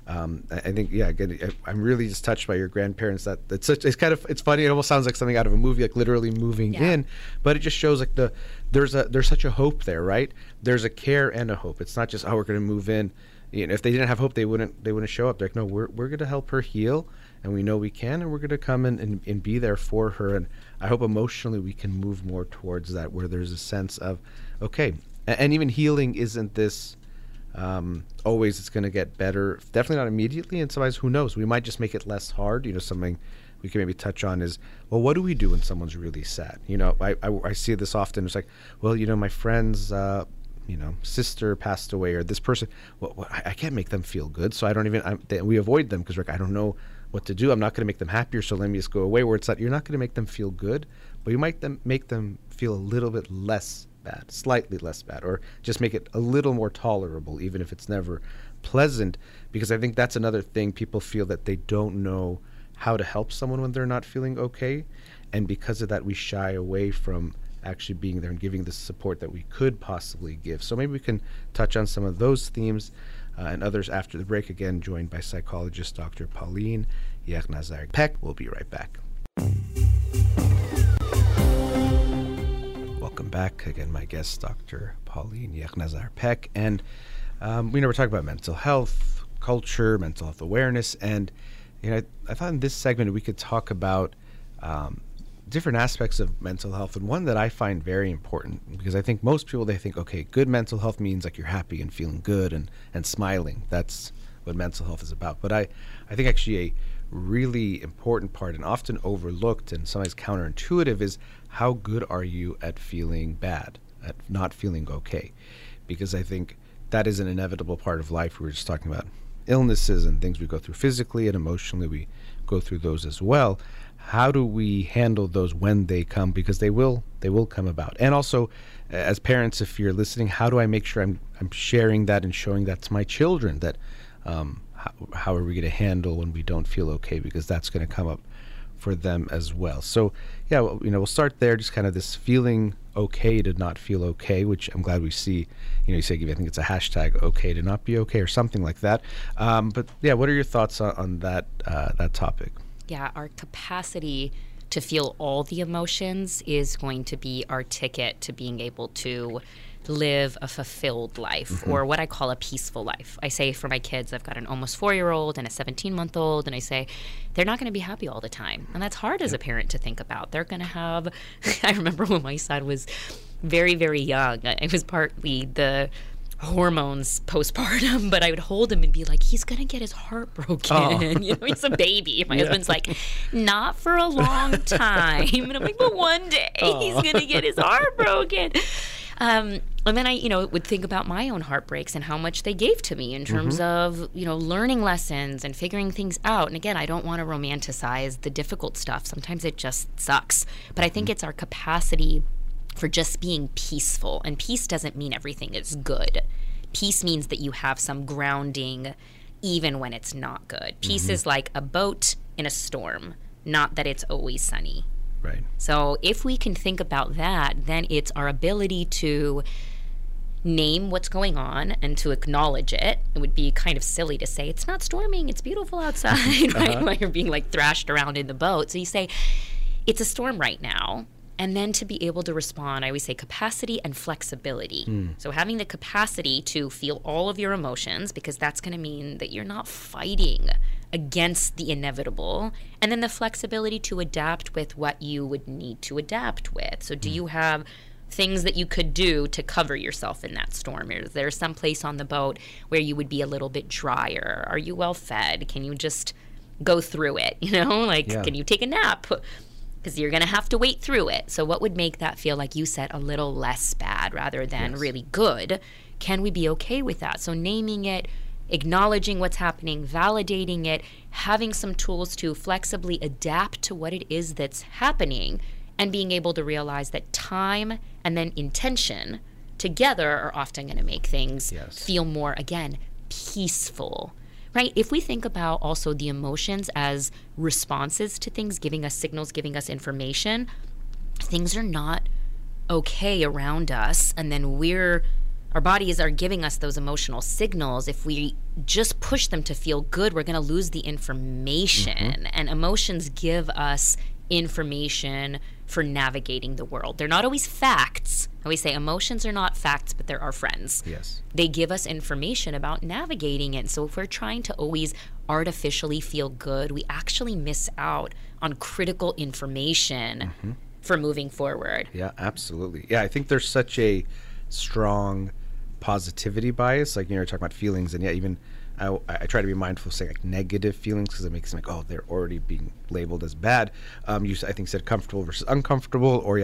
I think, yeah, again, I'm really just touched by your grandparents. That it's funny. It almost sounds like something out of a movie, like literally moving in, but it just shows like there's such a hope there, right? There's a care and a hope. It's not just, oh, we're going to move in. You know, if they didn't have hope, they wouldn't show up. They're like, no, we're going to help her heal, and we know we can, and we're going to come and be there for her. And I hope emotionally we can move more towards that, where there's a sense of, okay, and even healing isn't this always it's going to get better. Definitely not immediately, and sometimes, who knows, we might just make it less hard. You know, something we can maybe touch on is, well, what do we do when someone's really sad? You know, I see this often. It's like, well, you know, my friend's sister passed away, or this person, well, I can't make them feel good, so I don't even, we avoid them because I don't know what to do. I'm not going to make them happier, so let me just go away. Where it's that you're not going to make them feel good, but you might make them feel a little bit less bad, slightly less bad, or just make it a little more tolerable, even if it's never pleasant. Because I think that's another thing. People feel that they don't know how to help someone when they're not feeling okay, and because of that, we shy away from actually being there and giving the support that we could possibly give. So maybe we can touch on some of those themes and others after the break, again joined by psychologist Dr. Pauline Yekhnazar-Peck. We'll be right back. Welcome back. Again, my guest, Dr. Pauline Yekhnazar-Peck. And we're talking about mental health, culture, mental health awareness. And I thought in this segment we could talk about different aspects of mental health, and one that I find very important, because I think most people, they think, okay, good mental health means like you're happy and feeling good and smiling. That's what mental health is about. But I think actually a really important part, and often overlooked and sometimes counterintuitive, is how good are you at feeling bad, at not feeling okay? Because I think that is an inevitable part of life. We were just talking about illnesses and things we go through physically and emotionally. We go through those as well. How do we handle those when they come? Because they will come about. And also, as parents, if you're listening, how do I make sure I'm sharing that and showing that to my children, that how are we going to handle when we don't feel okay? Because that's going to come up for them as well. So yeah, we'll start there, just kind of this feeling okay to not feel okay, which I'm glad we see. You say, I think it's a hashtag, okay to not be okay, or something like that. But yeah, what are your thoughts on that topic? Yeah, our capacity to feel all the emotions is going to be our ticket to being able to live a fulfilled life, or what I call a peaceful life. I say for my kids, I've got an almost 4-year-old and a 17-month-old, and I say they're not going to be happy all the time. And that's hard as a parent to think about. They're going to have, I remember when my son was very, very young, it was partly the hormones postpartum, but I would hold him and be like, he's gonna get his heart broken. He's a baby. My husband's like, not for a long time. And I'm like, but one day he's gonna get his heart broken. And then I would think about my own heartbreaks and how much they gave to me in terms of learning lessons and figuring things out. And again, I don't want to romanticize the difficult stuff. Sometimes it just sucks, but I think it's our capacity for just being peaceful. And peace doesn't mean everything is good. Peace means that you have some grounding even when it's not good. Peace is like a boat in a storm, not that it's always sunny. Right. So if we can think about that, then it's our ability to name what's going on and to acknowledge it. It would be kind of silly to say, it's not storming, it's beautiful outside, right? While you're being like thrashed around in the boat. So you say, it's a storm right now. And then to be able to respond, I always say capacity and flexibility. So having the capacity to feel all of your emotions, because that's going to mean that you're not fighting against the inevitable. And then the flexibility to adapt with what you would need to adapt with. So do you have things that you could do to cover yourself in that storm? Is there some place on the boat where you would be a little bit drier? Are you well fed? Can you just go through it? Can you take a nap? Because you're going to have to wait through it. So what would make that feel, like you said, a little less bad rather than really good? Can we be okay with that? So naming it, acknowledging what's happening, validating it, having some tools to flexibly adapt to what it is that's happening, and being able to realize that time and then intention together are often going to make things feel more, again, peaceful. Right? If we think about also the emotions as responses to things, giving us signals, giving us information, things are not okay around us, and then we're our bodies are giving us those emotional signals. If we just push them to feel good, we're going to lose the information. And emotions give us information for navigating the world. They're not always facts. I always say emotions are not facts, but they're our friends. Yes. They give us information about navigating it. So if we're trying to always artificially feel good, we actually miss out on critical information for moving forward. Yeah, absolutely. Yeah, I think there's such a strong positivity bias. Like, you're talking about feelings, and even I try to be mindful of saying like negative feelings, because it makes them like, oh, they're already being labeled as bad. You, I think, said comfortable versus uncomfortable, or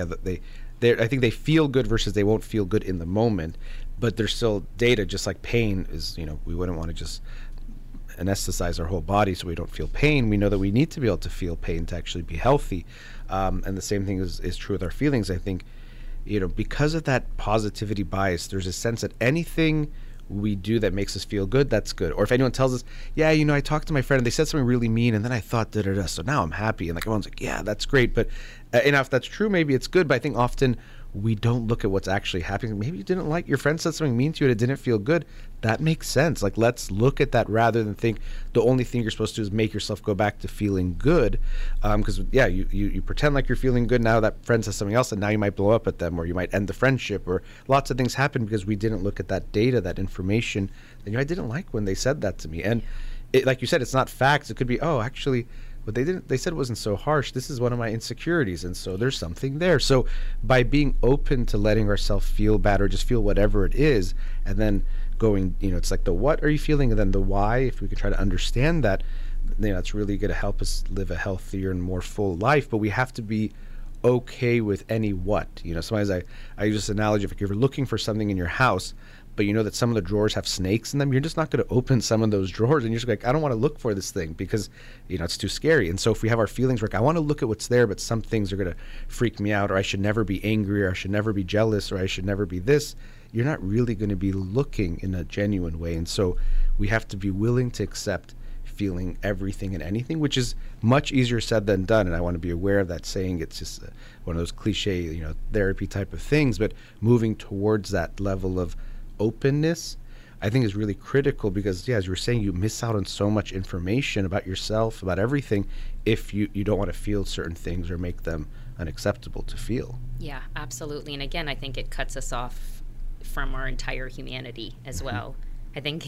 I think they feel good versus they won't feel good in the moment, but there's still data. Just like pain is, we wouldn't want to just anesthetize our whole body so we don't feel pain. We know that we need to be able to feel pain to actually be healthy, and the same thing is true with our feelings. I think, because of that positivity bias, there's a sense that anything we do that makes us feel good, that's good. Or if anyone tells us, yeah, I talked to my friend and they said something really mean, and then I thought da-da-da, so now I'm happy, and like everyone's like, yeah, that's great. But if that's true, maybe it's good. But I think often we don't look at what's actually happening. Maybe you didn't like, your friend said something mean to you and it didn't feel good. That makes sense. Like, let's look at that rather than think the only thing you're supposed to do is make yourself go back to feeling good. Because you pretend like you're feeling good. Now that friend says something else, and now you might blow up at them, or you might end the friendship, or lots of things happen because we didn't look at that data, that information. And I didn't like when they said that to me. And like you said, it's not facts. It could be, oh, actually, but they said it wasn't so harsh. This is one of my insecurities, and so there's something there. So by being open to letting ourselves feel bad, or just feel whatever it is, and then going, it's like the what are you feeling, and then the why, if we could try to understand that, it's really going to help us live a healthier and more full life. But we have to be okay with any what. Sometimes I use this analogy of, like, if you're looking for something in your house, but that some of the drawers have snakes in them, you're just not going to open some of those drawers, and you're just like, I don't want to look for this thing because, it's too scary. And so if we have our feelings, like, I want to look at what's there, but some things are going to freak me out, or I should never be angry, or I should never be jealous, or I should never be this, you're not really going to be looking in a genuine way. And so we have to be willing to accept feeling everything and anything, which is much easier said than done. And I want to be aware of that saying. It's just one of those cliche, therapy type of things, but moving towards that level of openness, I think, is really critical, because as you were saying, you miss out on so much information about yourself, about everything, if you don't want to feel certain things or make them unacceptable to feel. Yeah, absolutely. And again, I think it cuts us off from our entire humanity as well. I think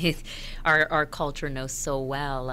our culture knows so well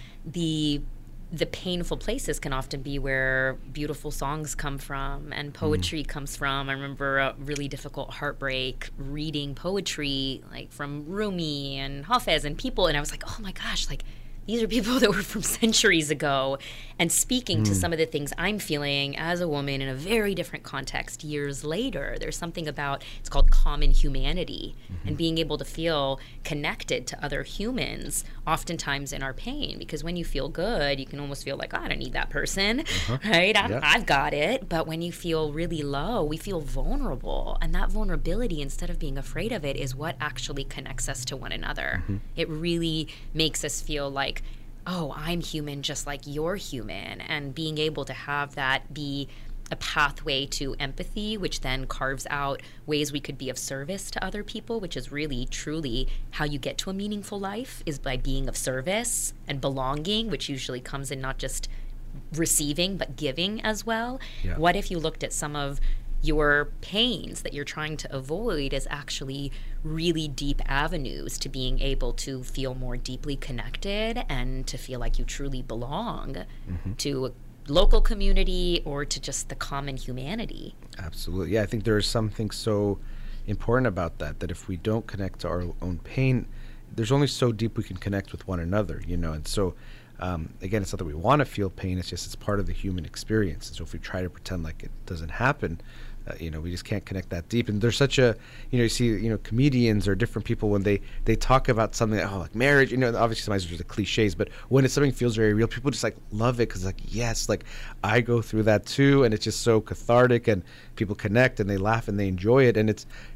the painful places can often be where beautiful songs come from and poetry comes from. I remember a really difficult heartbreak reading poetry, like from Rumi and Hafez and people, and I was like, oh my gosh, like, these are people that were from centuries ago, and speaking to some of the things I'm feeling as a woman in a very different context years later. There's something about, it's called common humanity, and being able to feel connected to other humans, oftentimes in our pain, because when you feel good, you can almost feel like, oh, I don't need that person, right? I've got it. But when you feel really low, we feel vulnerable, and that vulnerability, instead of being afraid of it, is what actually connects us to one another. It really makes us feel like, oh, I'm human just like you're human, and being able to have that be a pathway to empathy, which then carves out ways we could be of service to other people, which is really, truly how you get to a meaningful life, is by being of service and belonging, which usually comes in not just receiving, but giving as well. Yeah. What if you looked at some of your pains that you're trying to avoid as actually really deep avenues to being able to feel more deeply connected and to feel like you truly belong to a local community or to just the common humanity? Absolutely. Yeah, I think there's something so important about that if we don't connect to our own pain, there's only so deep we can connect with one another, and so again, it's not that we want to feel pain, it's just it's part of the human experience. And so if we try to pretend like it doesn't happen, we just can't connect that deep. And there's such a, you see, comedians or different people, when they talk about something like marriage, obviously sometimes there's the cliches, but when it's something feels very real, people just like love it, because like, yes, like I go through that too, and it's just so cathartic, and people connect and they laugh and they enjoy it. And it's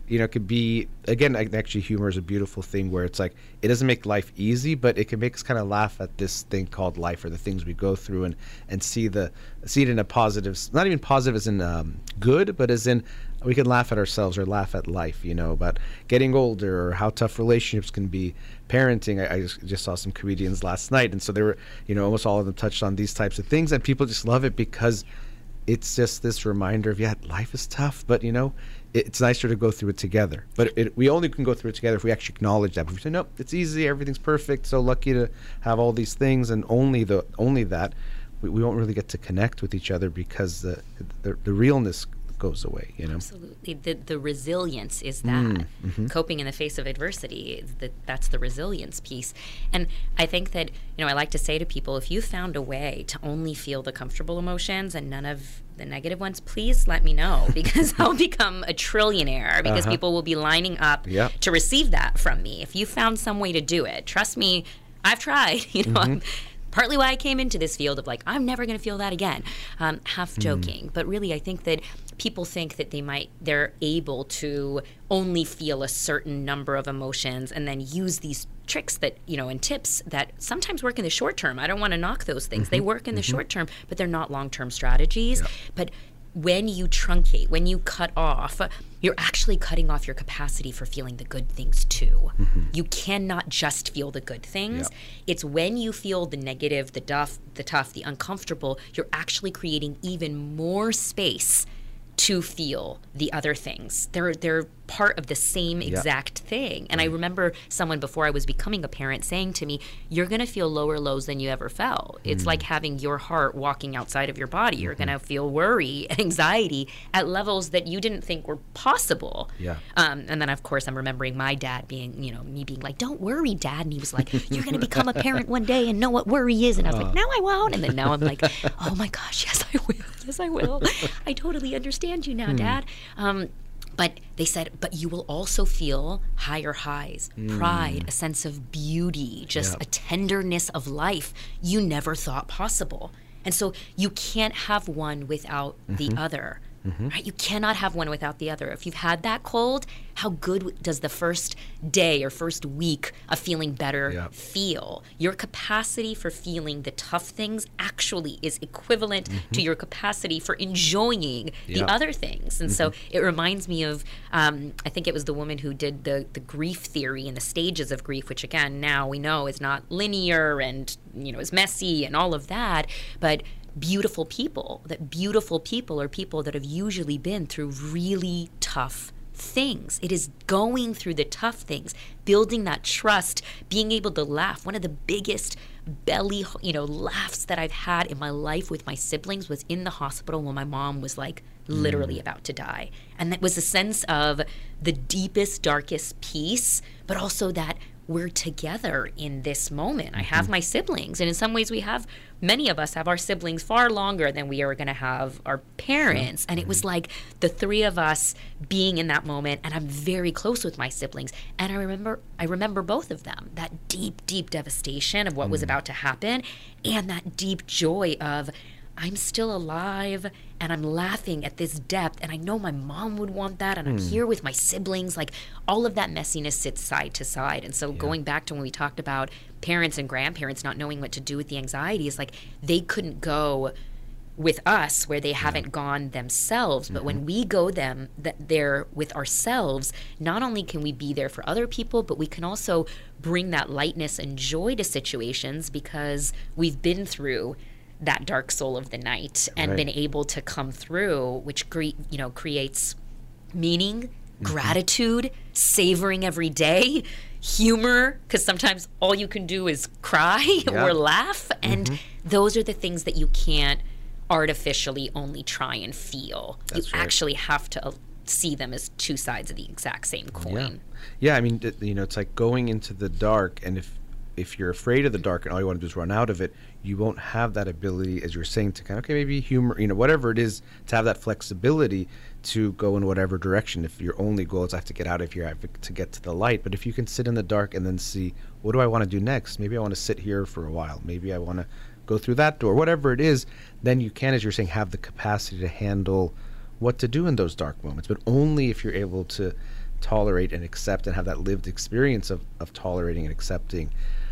it could be, again, actually humor is a beautiful thing where it's like, it doesn't make life easy, but it can make us kind of laugh at this thing called life, or the things we go through, and see it in a positive, not even positive as in good, but as in we can laugh at ourselves or laugh at life, about getting older, or how tough relationships can be, parenting. I just saw some comedians last night, and so they were, almost all of them touched on these types of things, and people just love it because it's just this reminder of, life is tough, but it's nicer to go through it together. But we only can go through it together if we actually acknowledge that. But if we say, nope, it's easy, everything's perfect, so lucky to have all these things, and only that, we won't really get to connect with each other, because the realness goes away. Absolutely. The resilience is that. Coping in the face of adversity, that's the resilience piece. And I think that, I like to say to people, if you found a way to only feel the comfortable emotions and none of the negative ones, please let me know, because I'll become a trillionaire, because people will be lining up to receive that from me. If you found some way to do it, trust me, I've tried. I'm partly why I came into this field of like, I'm never going to feel that again. Half joking. But really, I think that people think that they're able to only feel a certain number of emotions and then use these tricks that, and tips that sometimes work in the short term. I don't want to knock those things. They work in the short term, but they're not long-term strategies. But when you truncate, when you cut off, you're actually cutting off your capacity for feeling the good things too. You cannot just feel the good things. It's when you feel the negative, the tough, the uncomfortable, you're actually creating even more space to feel the other things. They're part of the same exact thing. And I remember someone before I was becoming a parent saying to me, you're going to feel lower lows than you ever felt. It's like having your heart walking outside of your body. You're going to feel worry and anxiety at levels that you didn't think were possible. And then, of course, I'm remembering my dad being, me being like, don't worry, Dad. And he was like, you're going to become a parent one day and know what worry is. And I was like, no, I won't. And then now I'm like, oh my gosh, yes, I will. Yes, I will. I totally understand you now, Dad. But they said, but you will also feel higher highs, pride, a sense of beauty, just a tenderness of life you never thought possible. And so you can't have one without the other. Right? You cannot have one without the other. If you've had that cold, how good does the first day or first week of feeling better feel? Your capacity for feeling the tough things actually is equivalent to your capacity for enjoying the other things. And so it reminds me of, I think it was the woman who did the grief theory and the stages of grief, which again, now we know is not linear and, is messy and all of that, but beautiful people are people that have usually been through really tough things. It is going through the tough things, building that trust, being able to laugh. One of the biggest belly, laughs that I've had in my life with my siblings was in the hospital when my mom was like literally about to die. And that was a sense of the deepest, darkest peace, but also that we're together in this moment. I have my siblings, and in some ways many of us have our siblings far longer than we are going to have our parents. And it was like the three of us being in that moment, and I'm very close with my siblings. And I remember both of them, that deep, deep devastation of what was about to happen, and that deep joy of, I'm still alive and I'm laughing at this depth, and I know my mom would want that, and I'm here with my siblings. Like, all of that messiness sits side to side. And so going back to when we talked about parents and grandparents not knowing what to do with the anxiety, is like they couldn't go with us where they haven't gone themselves. But when we go there with ourselves, not only can we be there for other people, but we can also bring that lightness and joy to situations because we've been through that dark soul of the night and been able to come through, which creates meaning, gratitude, savoring every day, humor, because sometimes all you can do is cry or laugh, and those are the things that you can't artificially only try and feel. That's you actually have to see them as two sides of the exact same coin. I mean, it's like going into the dark, and if you're afraid of the dark and all you want to do is run out of it, you won't have that ability, as you're saying, to kind of, maybe humor, whatever it is, to have that flexibility to go in whatever direction. If your only goal is I have to get out of here, I have to get to the light. But if you can sit in the dark and then see, what do I want to do next? Maybe I want to sit here for a while. Maybe I want to go through that door, whatever it is, then you can, as you're saying, have the capacity to handle what to do in those dark moments. But only if you're able to tolerate and accept and have that lived experience of tolerating and accepting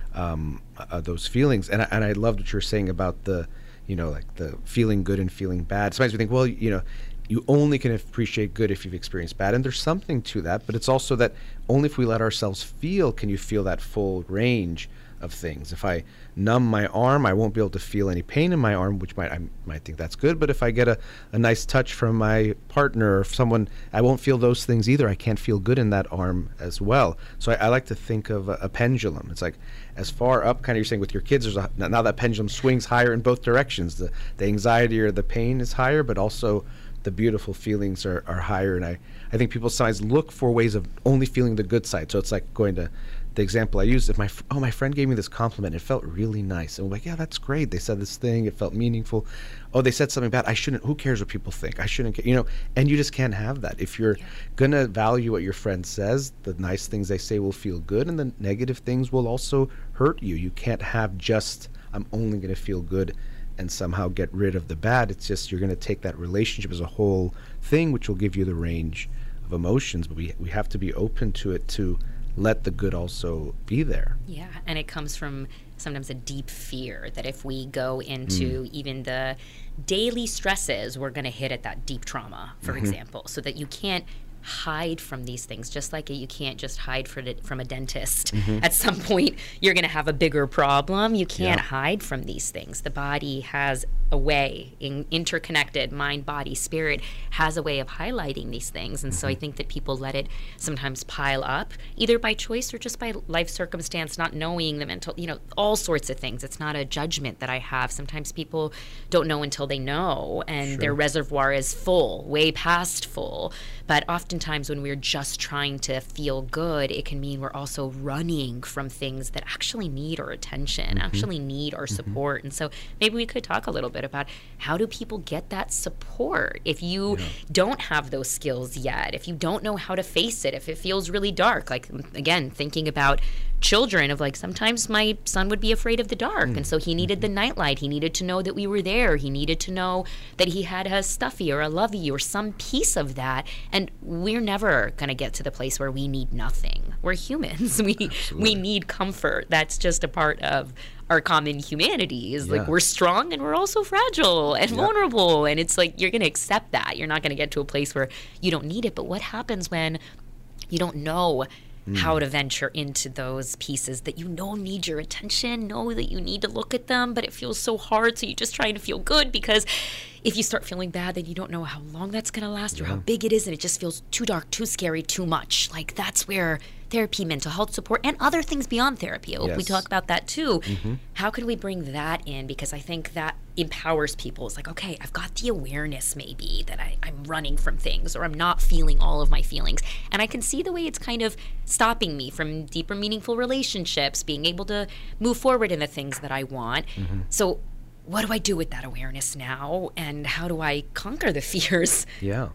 those feelings. And I loved what you're saying about the, like the feeling good and feeling bad. Sometimes we think, well, you only can appreciate good if you've experienced bad. And there's something to that, but it's also that only if we let ourselves feel can you feel that full range of things. If I numb my arm, I won't be able to feel any pain in my arm, which I might think that's good. But if I get a nice touch from my partner or someone, I won't feel those things either. I can't feel good in that arm as well. So I like to think of a pendulum. It's like as far up, kind of you're saying with your kids, now that pendulum swings higher in both directions. The anxiety or the pain is higher, but also the beautiful feelings are higher. And I think people sometimes look for ways of only feeling the good side. So it's like going to the example I used, if my friend gave me this compliment, it felt really nice. And we're like, yeah, that's great. They said this thing, it felt meaningful. Oh, they said something bad. Who cares what people think? I shouldn't, and you just can't have that. If you're going to value what your friend says, the nice things they say will feel good and the negative things will also hurt you. You can't have just, I'm only going to feel good and somehow get rid of the bad. It's just, you're going to take that relationship as a whole thing, which will give you the range of emotions. But we have to be open to it to let the good also be there. Yeah, and it comes from sometimes a deep fear that if we go into even the daily stresses, we're going to hit at that deep trauma, for example, so that you can't hide from these things, just like you can't just hide from a dentist. At some point, you're going to have a bigger problem. You can't hide from these things. The body has a way, interconnected, mind, body, spirit, has a way of highlighting these things. And so I think that people let it sometimes pile up, either by choice or just by life circumstance, not knowing the mental, all sorts of things. It's not a judgment that I have. Sometimes people don't know until they know, and their reservoir is full, way past full. But oftentimes when we're just trying to feel good, it can mean we're also running from things that actually need our attention, actually need our support. And so maybe we could talk a little bit about how do people get that support if you don't have those skills yet, if you don't know how to face it, if it feels really dark. Like, again, thinking about children of like, sometimes my son would be afraid of the dark, and so he needed the nightlight. He needed to know that we were there. He needed to know that he had a stuffy or a lovey or some piece of that. And we're never going to get to the place where we need nothing. We're humans. We need comfort. That's just a part of our common humanity, is like we're strong and we're also fragile and vulnerable. And it's like, you're going to accept that. You're not going to get to a place where you don't need it. But what happens when you don't know how to venture into those pieces that need your attention, know that you need to look at them, but it feels so hard, so you're just trying to feel good, because if you start feeling bad, then you don't know how long that's going to last or how big it is, and it just feels too dark, too scary, too much. Like, that's where therapy, mental health support, and other things beyond therapy, we talk about that too. How can we bring that in? Because I think that empowers people. It's like, okay, I've got the awareness maybe that I'm running from things, or I'm not feeling all of my feelings, and I can see the way it's kind of stopping me from deeper, meaningful relationships, being able to move forward in the things that I want. So what do I do with that awareness now, and how do I conquer the fears?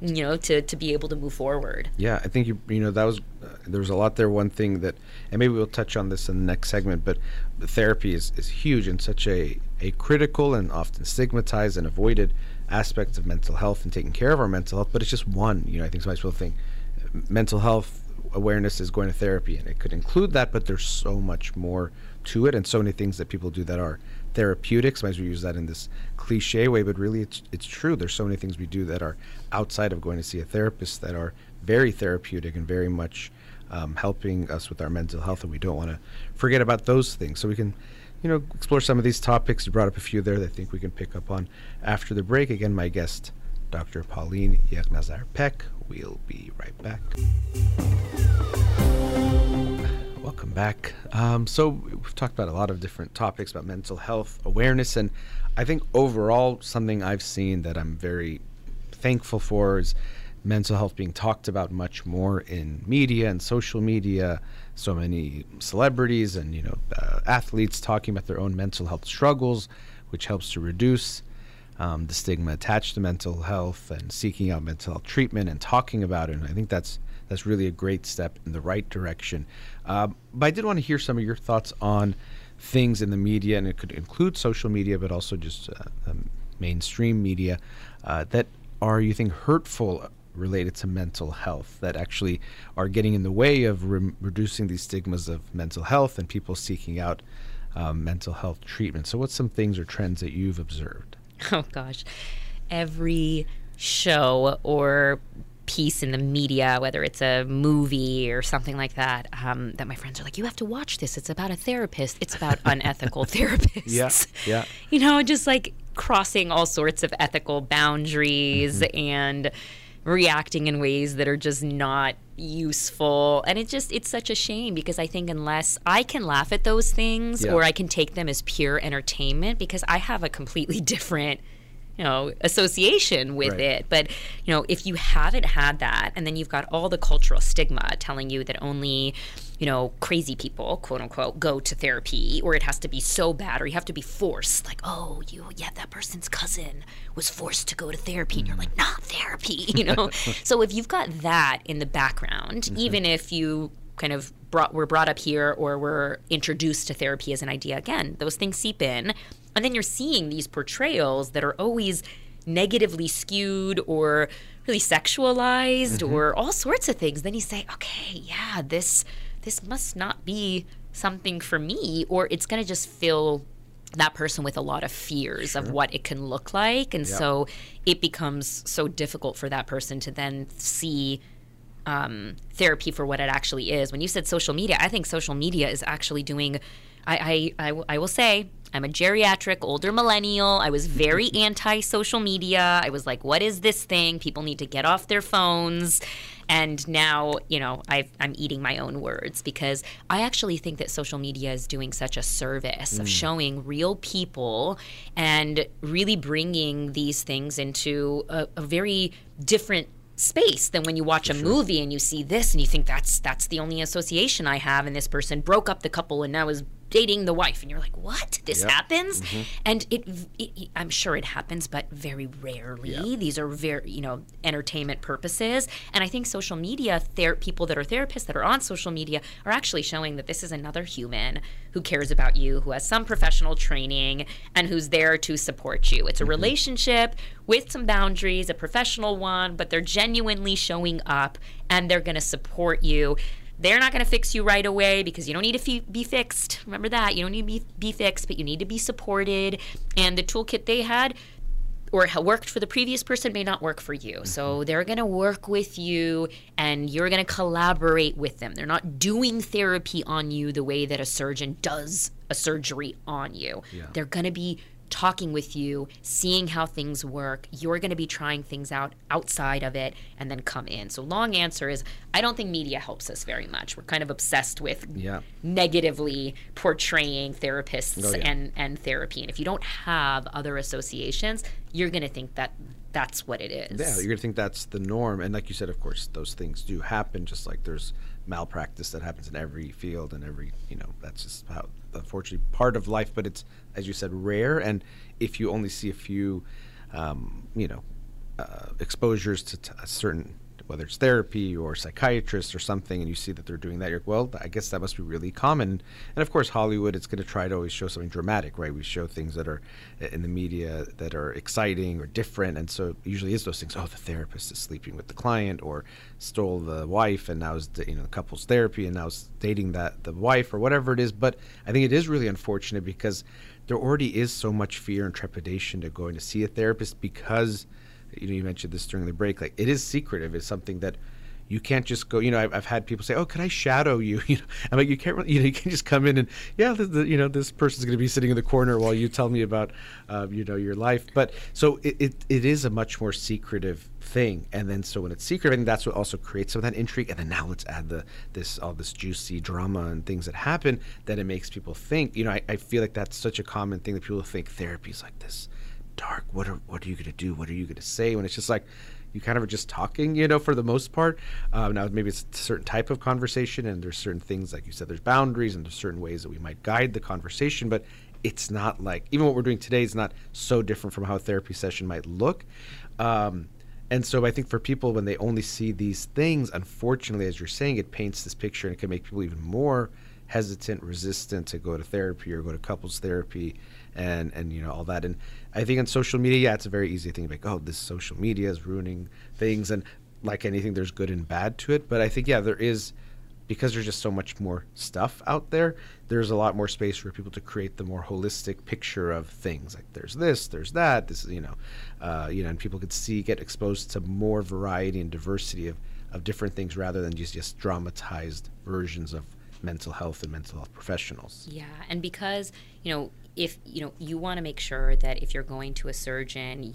To be able to move forward. I think that was there was a lot there. One thing that, and maybe we'll touch on this in the next segment, but therapy is huge and such a critical and often stigmatized and avoided aspect of mental health and taking care of our mental health. But it's just one. I think sometimes people think mental health awareness is going to therapy, and it could include that, but there's so much more to it, and so many things that people do that are therapeutic. Sometimes we use that in this cliche way, but really it's true. There's so many things we do that are outside of going to see a therapist that are very therapeutic and very much helping us with our mental health, and we don't want to forget about those things. So we can explore some of these topics. You brought up a few there that I think we can pick up on after the break. Again, my guest, Dr. Pauline Yagnazar-Peck. We'll be right back. Welcome back. So we've talked about a lot of different topics about mental health awareness, and I think overall something I've seen that I'm very thankful for is mental health being talked about much more in media and social media. So many celebrities and athletes talking about their own mental health struggles, which helps to reduce the stigma attached to mental health, and seeking out mental health treatment and talking about it. And I think that's really a great step in the right direction. But I did want to hear some of your thoughts on things in the media, and it could include social media, but also just mainstream media that are, you think, hurtful related to mental health that actually are getting in the way of reducing these stigmas of mental health and people seeking out mental health treatment. So what's some things or trends that you've observed? Oh gosh, every show or piece in the media, whether it's a movie or something like that, that my friends are like, you have to watch this. It's about a therapist. It's about unethical therapists. Yeah. You know, just like crossing all sorts of ethical boundaries and reacting in ways that are just not useful. And it's such a shame, because I think unless I can laugh at those things or I can take them as pure entertainment, because I have a completely different association with it. But, if you haven't had that, and then you've got all the cultural stigma telling you that only, crazy people, quote unquote, go to therapy, or it has to be so bad, or you have to be forced, like, that person's cousin was forced to go to therapy, and you're like, not therapy, So if you've got that in the background, even if you kind of were brought up here or were introduced to therapy as an idea, again, those things seep in. And then you're seeing these portrayals that are always negatively skewed or really sexualized or all sorts of things. Then you say, okay, yeah, this must not be something for me, or it's going to just fill that person with a lot of fears of what it can look like. And so it becomes so difficult for that person to then see therapy for what it actually is. When you said social media, I think social media is actually doing, I will say, I'm a geriatric older millennial. I was very anti-social media. I was like, what is this thing? People need to get off their phones. And now, I'm eating my own words, because I actually think that social media is doing such a service of showing real people and really bringing these things into a very different space than when you watch a movie and you see this and you think that's the only association I have, and this person broke up the couple and now is dating the wife, and you're like, what? This happens? And it I'm sure it happens, but very rarely. These are very, entertainment purposes. And I think social media, people that are therapists that are on social media are actually showing that this is another human who cares about you, who has some professional training, and who's there to support you. It's a relationship with some boundaries, a professional one, but they're genuinely showing up and they're going to support you. They're not going to fix you right away, because you don't need to be fixed. Remember that. You don't need to be fixed, but you need to be supported. And the toolkit they had or worked for the previous person may not work for you. So they're going to work with you, and you're going to collaborate with them. They're not doing therapy on you the way that a surgeon does a surgery on you. They're going to be talking with you, seeing how things work. You're going to be trying things out outside of it and then come in. So long answer is, I don't think media helps us very much. We're kind of obsessed with negatively portraying therapists and therapy. And if you don't have other associations, you're going to think that that's what it is. Yeah, you're going to think that's the norm. And like you said, of course, those things do happen, just like there's malpractice that happens in every field and every, that's just how, unfortunately, part of life. But it's, as you said, rare. And if you only see a few, exposures to a certain, whether it's therapy or psychiatrists or something, and you see that they're doing that, you're like, well, I guess that must be really common. And of course, Hollywood, it's going to try to always show something dramatic, right? We show things that are in the media that are exciting or different. And so it usually is those things. Oh, the therapist is sleeping with the client, or stole the wife and now is, the couples therapy and now is dating the wife, or whatever it is. But I think it is really unfortunate, because there already is so much fear and trepidation to going to see a therapist, because you mentioned this during the break, like, it is secretive. It's something that you can't just go, I've had people say, oh, can I shadow you? I'm like, you can't really, you can just come in and, this person's going to be sitting in the corner while you tell me about, your life. But so it is a much more secretive thing. And then so when it's secret, I think that's what also creates some of that intrigue. And then now let's add all this juicy drama and things that happen, that it makes people think, I feel like that's such a common thing, that people think therapy is like this dark, what are you going to do? What are you going to say? When it's just like, you kind of are just talking, for the most part. Now, maybe it's a certain type of conversation, and there's certain things, like you said, there's boundaries, and there's certain ways that we might guide the conversation, but it's not like, even what we're doing today is not so different from how a therapy session might look. And so I think for people, when they only see these things, unfortunately, as you're saying, it paints this picture, and it can make people even more hesitant, resistant to go to therapy or go to couples therapy and all that. And I think on social media, it's a very easy thing to be like, oh, this social media is ruining things. And like anything, there's good and bad to it. But I think, there is, because there's just so much more stuff out there, there's a lot more space for people to create the more holistic picture of things. Like there's this, there's that, this is, and people could get exposed to more variety and diversity of different things rather than just dramatized versions of mental health and mental health professionals. Yeah, and because, if you want to make sure that if you're going to a surgeon,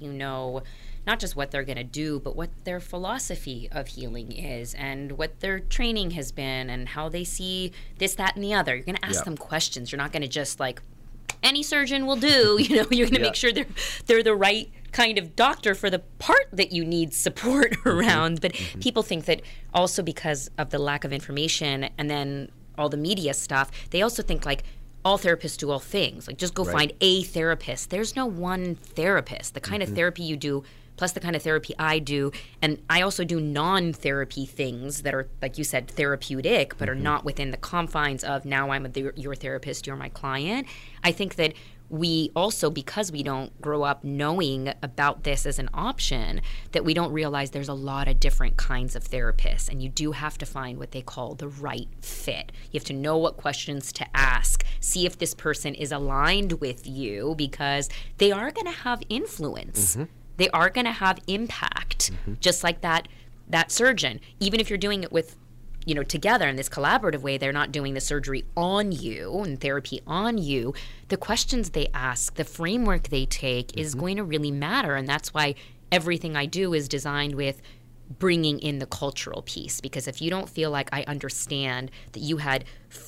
not just what they're going to do, but what their philosophy of healing is and what their training has been and how they see this, that, and the other. You're going to ask them questions. You're not going to just any surgeon will do, you're going to make sure they're the right kind of doctor for the part that you need support around. But people think that also because of the lack of information and then all the media stuff, they also think all therapists do all things. Just go find a therapist. There's no one therapist. The kind of therapy you do, plus the kind of therapy I do, and I also do non-therapy things that are, like you said, therapeutic, but are not within the confines of now I'm your therapist, you're my client. I think that we also, because we don't grow up knowing about this as an option, that we don't realize there's a lot of different kinds of therapists, and you do have to find what they call the right fit. You have to know what questions to ask, see if this person is aligned with you, because they are going to have influence. They are going to have impact, just like that surgeon. Even if you're doing it with together in this collaborative way, they're not doing the surgery on you and therapy on you. The questions they ask, the framework they take is going to really matter. And that's why everything I do is designed with bringing in the cultural piece. Because if you don't feel like I understand that you had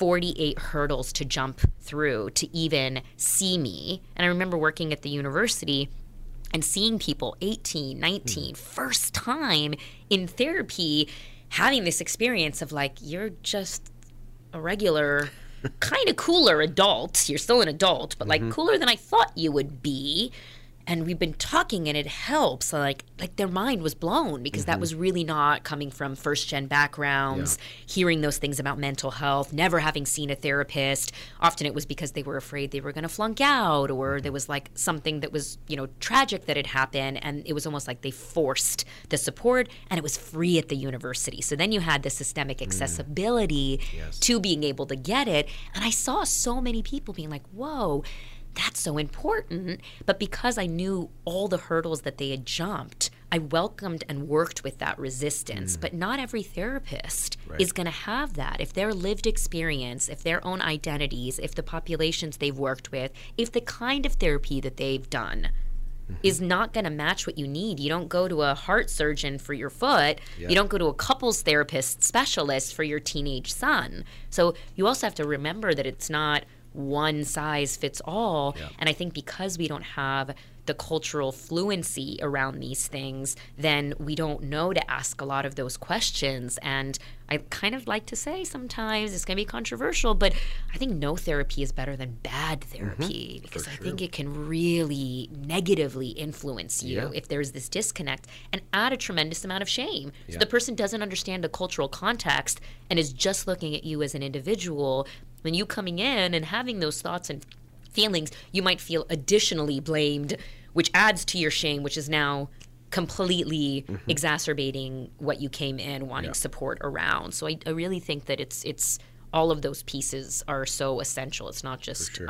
48 hurdles to jump through to even see me, and I remember working at the university and seeing people 18, 19, first time in therapy, having this experience of you're just a regular, kind of cooler adult. You're still an adult, but cooler than I thought you would be. And we've been talking, and it helps. Like their mind was blown because that was really not coming from first-gen backgrounds, hearing those things about mental health, never having seen a therapist. Often it was because they were afraid they were going to flunk out, or there was something that was, tragic that had happened, and it was almost like they forced the support, and it was free at the university. So then you had the systemic accessibility to being able to get it. And I saw so many people being like, whoa, that's so important. But because I knew all the hurdles that they had jumped, I welcomed and worked with that resistance. But not every therapist is going to have that. If their lived experience, if their own identities, if the populations they've worked with, if the kind of therapy that they've done is not going to match what you need. You don't go to a heart surgeon for your foot. You don't go to a couples therapist specialist for your teenage son. So you also have to remember that it's not one size fits all. And I think because we don't have the cultural fluency around these things, then we don't know to ask a lot of those questions. And I kind of like to say sometimes, it's going to be controversial, but I think no therapy is better than bad therapy, because I think it can really negatively influence you if there's this disconnect, and add a tremendous amount of shame. So the person doesn't understand the cultural context and is just looking at you as an individual. When you coming in and having those thoughts and feelings, you might feel additionally blamed, which adds to your shame, which is now completely exacerbating what you came in wanting support around. So I really think that it's all of those pieces are so essential. It's not just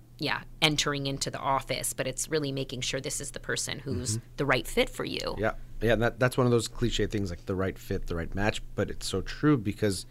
entering into the office, but it's really making sure this is the person who's the right fit for you. And that's one of those cliche things, like the right fit, the right match. But it's so true because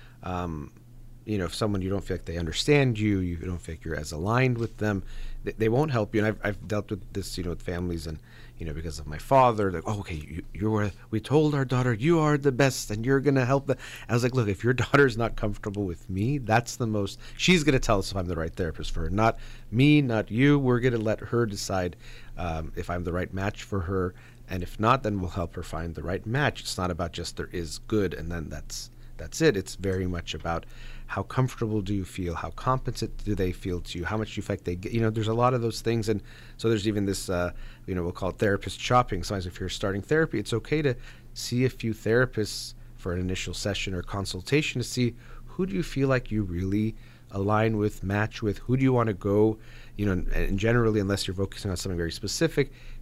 if someone, you don't feel like they understand you, you don't feel like you're as aligned with them, they won't help you. And I've dealt with this, with families, and because of my father, like, oh, okay, we told our daughter you are the best and you're gonna help them. I was like, look, if your daughter's not comfortable with me, she's gonna tell us if I'm the right therapist for her, not me, not you. We're gonna let her decide if I'm the right match for her, and if not, then we'll help her find the right match. It's not about just there is good and then that's it. It's very much about how comfortable do you feel, how competent do they feel to you, how much do you feel like they get, there's a lot of those things. And so there's even this, we'll call it therapist shopping. Sometimes if you're starting therapy, it's okay to see a few therapists for an initial session or consultation to see who do you feel like you really align with, match with, who do you want to go, and generally, unless you're focusing on something very specific,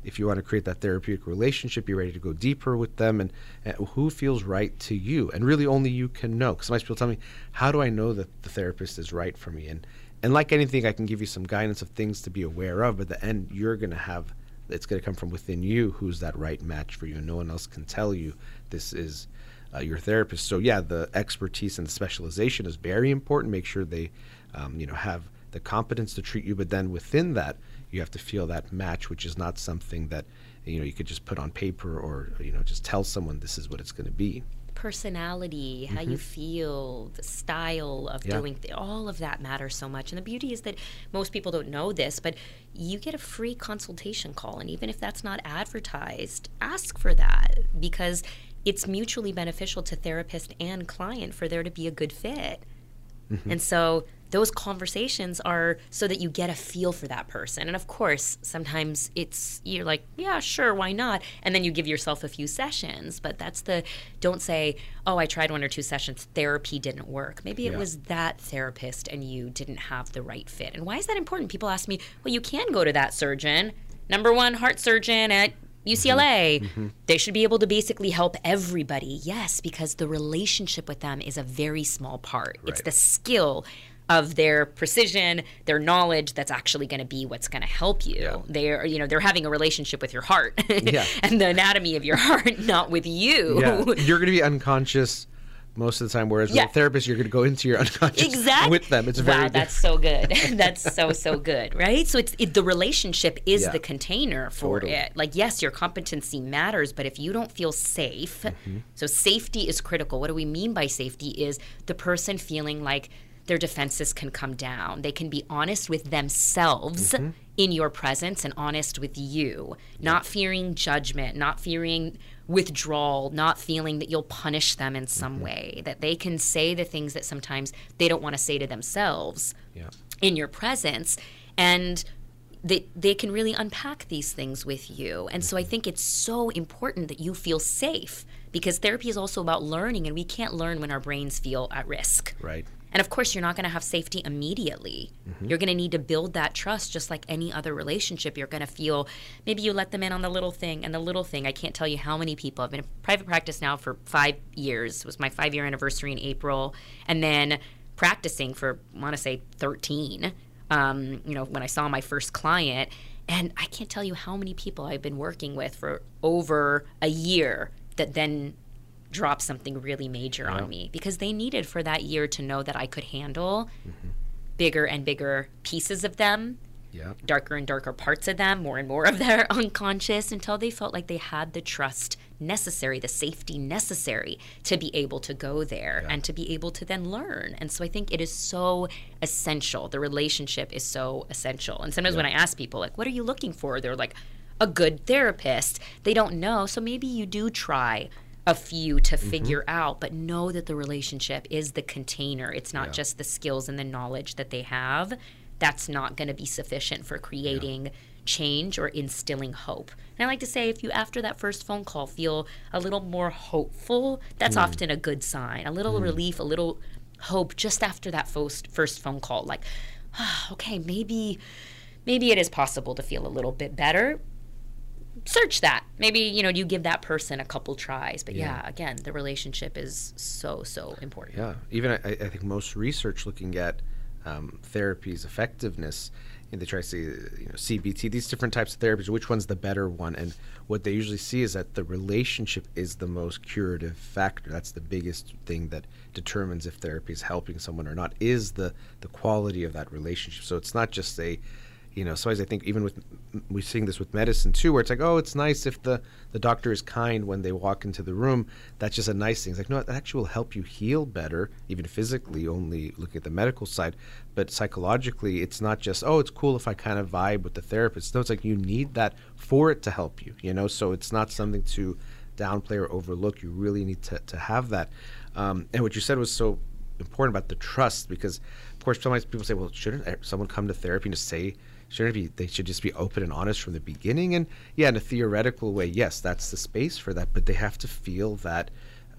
if you want to create that therapeutic relationship, you're ready to go deeper with them, and who feels right to you. And really only you can know. Because sometimes people tell me, how do I know that the therapist is right for me? And like anything, I can give you some guidance of things to be aware of, but at the end, you're going to have, it's going to come from within you who's that right match for you. And no one else can tell you this is your therapist. So yeah, the expertise and the specialization is very important. Make sure they have the competence to treat you, but then within that, you have to feel that match, which is not something that you could just put on paper or just tell someone this is what it's going to be. Personality, how you feel, the style of doing all of that matters so much. And the beauty is that most people don't know this, but you get a free consultation call, and even if that's not advertised, ask for that, because it's mutually beneficial to therapist and client for there to be a good fit. And so those conversations are so that you get a feel for that person. And of course, sometimes you're like, yeah, sure, why not? And then you give yourself a few sessions. But don't say, oh, I tried 1 or 2 sessions, therapy didn't work. Maybe it was that therapist and you didn't have the right fit. And why is that important? People ask me, well, you can go to that surgeon, #1 heart surgeon at UCLA. They should be able to basically help everybody. Yes, because the relationship with them is a very small part. Right. It's the skill of their precision, their knowledge that's actually going to be what's going to help you. Yeah. They're having a relationship with your heart and the anatomy of your heart, not with you. Yeah. You're going to be unconscious most of the time, whereas with a therapist, you're going to go into your unconscious with them. It's very that's so good. That's so good, right? So the relationship is the container for it. Like, yes, your competency matters, but if you don't feel safe, so safety is critical. What do we mean by safety is the person feeling like their defenses can come down. They can be honest with themselves in your presence and honest with you, not fearing judgment, not fearing withdrawal, not feeling that you'll punish them in some way, that they can say the things that sometimes they don't want to say to themselves in your presence, and they can really unpack these things with you. And so I think it's so important that you feel safe, because therapy is also about learning, and we can't learn when our brains feel at risk. Right. And of course, you're not going to have safety immediately. You're going to need to build that trust, just like any other relationship. You're going to feel, maybe you let them in on the little thing, and the little thing, I can't tell you how many people. I've been in private practice now for 5 years. It was my 5-year anniversary in April. And then practicing for, I want to say, 13, when I saw my first client. And I can't tell you how many people I've been working with for over a year that then drop something really major on me, because they needed for that year to know that I could handle bigger and bigger pieces of them, darker and darker parts of them, more and more of their unconscious, until they felt like they had the trust necessary, the safety necessary to be able to go there and to be able to then learn. And so I think it is so essential. The relationship is so essential. And sometimes when I ask people, like, what are you looking for? They're like, a good therapist. They don't know. So maybe you do try a few to figure out, but know that the relationship is the container. It's not just the skills and the knowledge that they have. That's not going to be sufficient for creating change or instilling hope. And I like to say, if you, after that first phone call, feel a little more hopeful, that's often a good sign. A little relief, a little hope just after that first phone call. Like, okay, maybe it is possible to feel a little bit better. Search that. Maybe, you give that person a couple tries. But again, the relationship is so important. Yeah. Even I think most research looking at therapy's effectiveness, and they try to see, CBT, these different types of therapies, which one's the better one. And what they usually see is that the relationship is the most curative factor. That's the biggest thing that determines if therapy is helping someone or not, is the quality of that relationship. So it's not just sometimes I think even we're seeing this with medicine too, where it's like, oh, it's nice if the doctor is kind when they walk into the room. That's just a nice thing. It's like, no, that actually will help you heal better, even physically, only looking at the medical side. But psychologically, it's not just, oh, it's cool if I kind of vibe with the therapist. No, it's like you need that for it to help you, so it's not something to downplay or overlook. You really need to have that. And what you said was so important about the trust, because, of course, sometimes people say, well, shouldn't someone come to therapy and just say, they should just be open and honest from the beginning? And in a theoretical way, yes, that's the space for that, but they have to feel that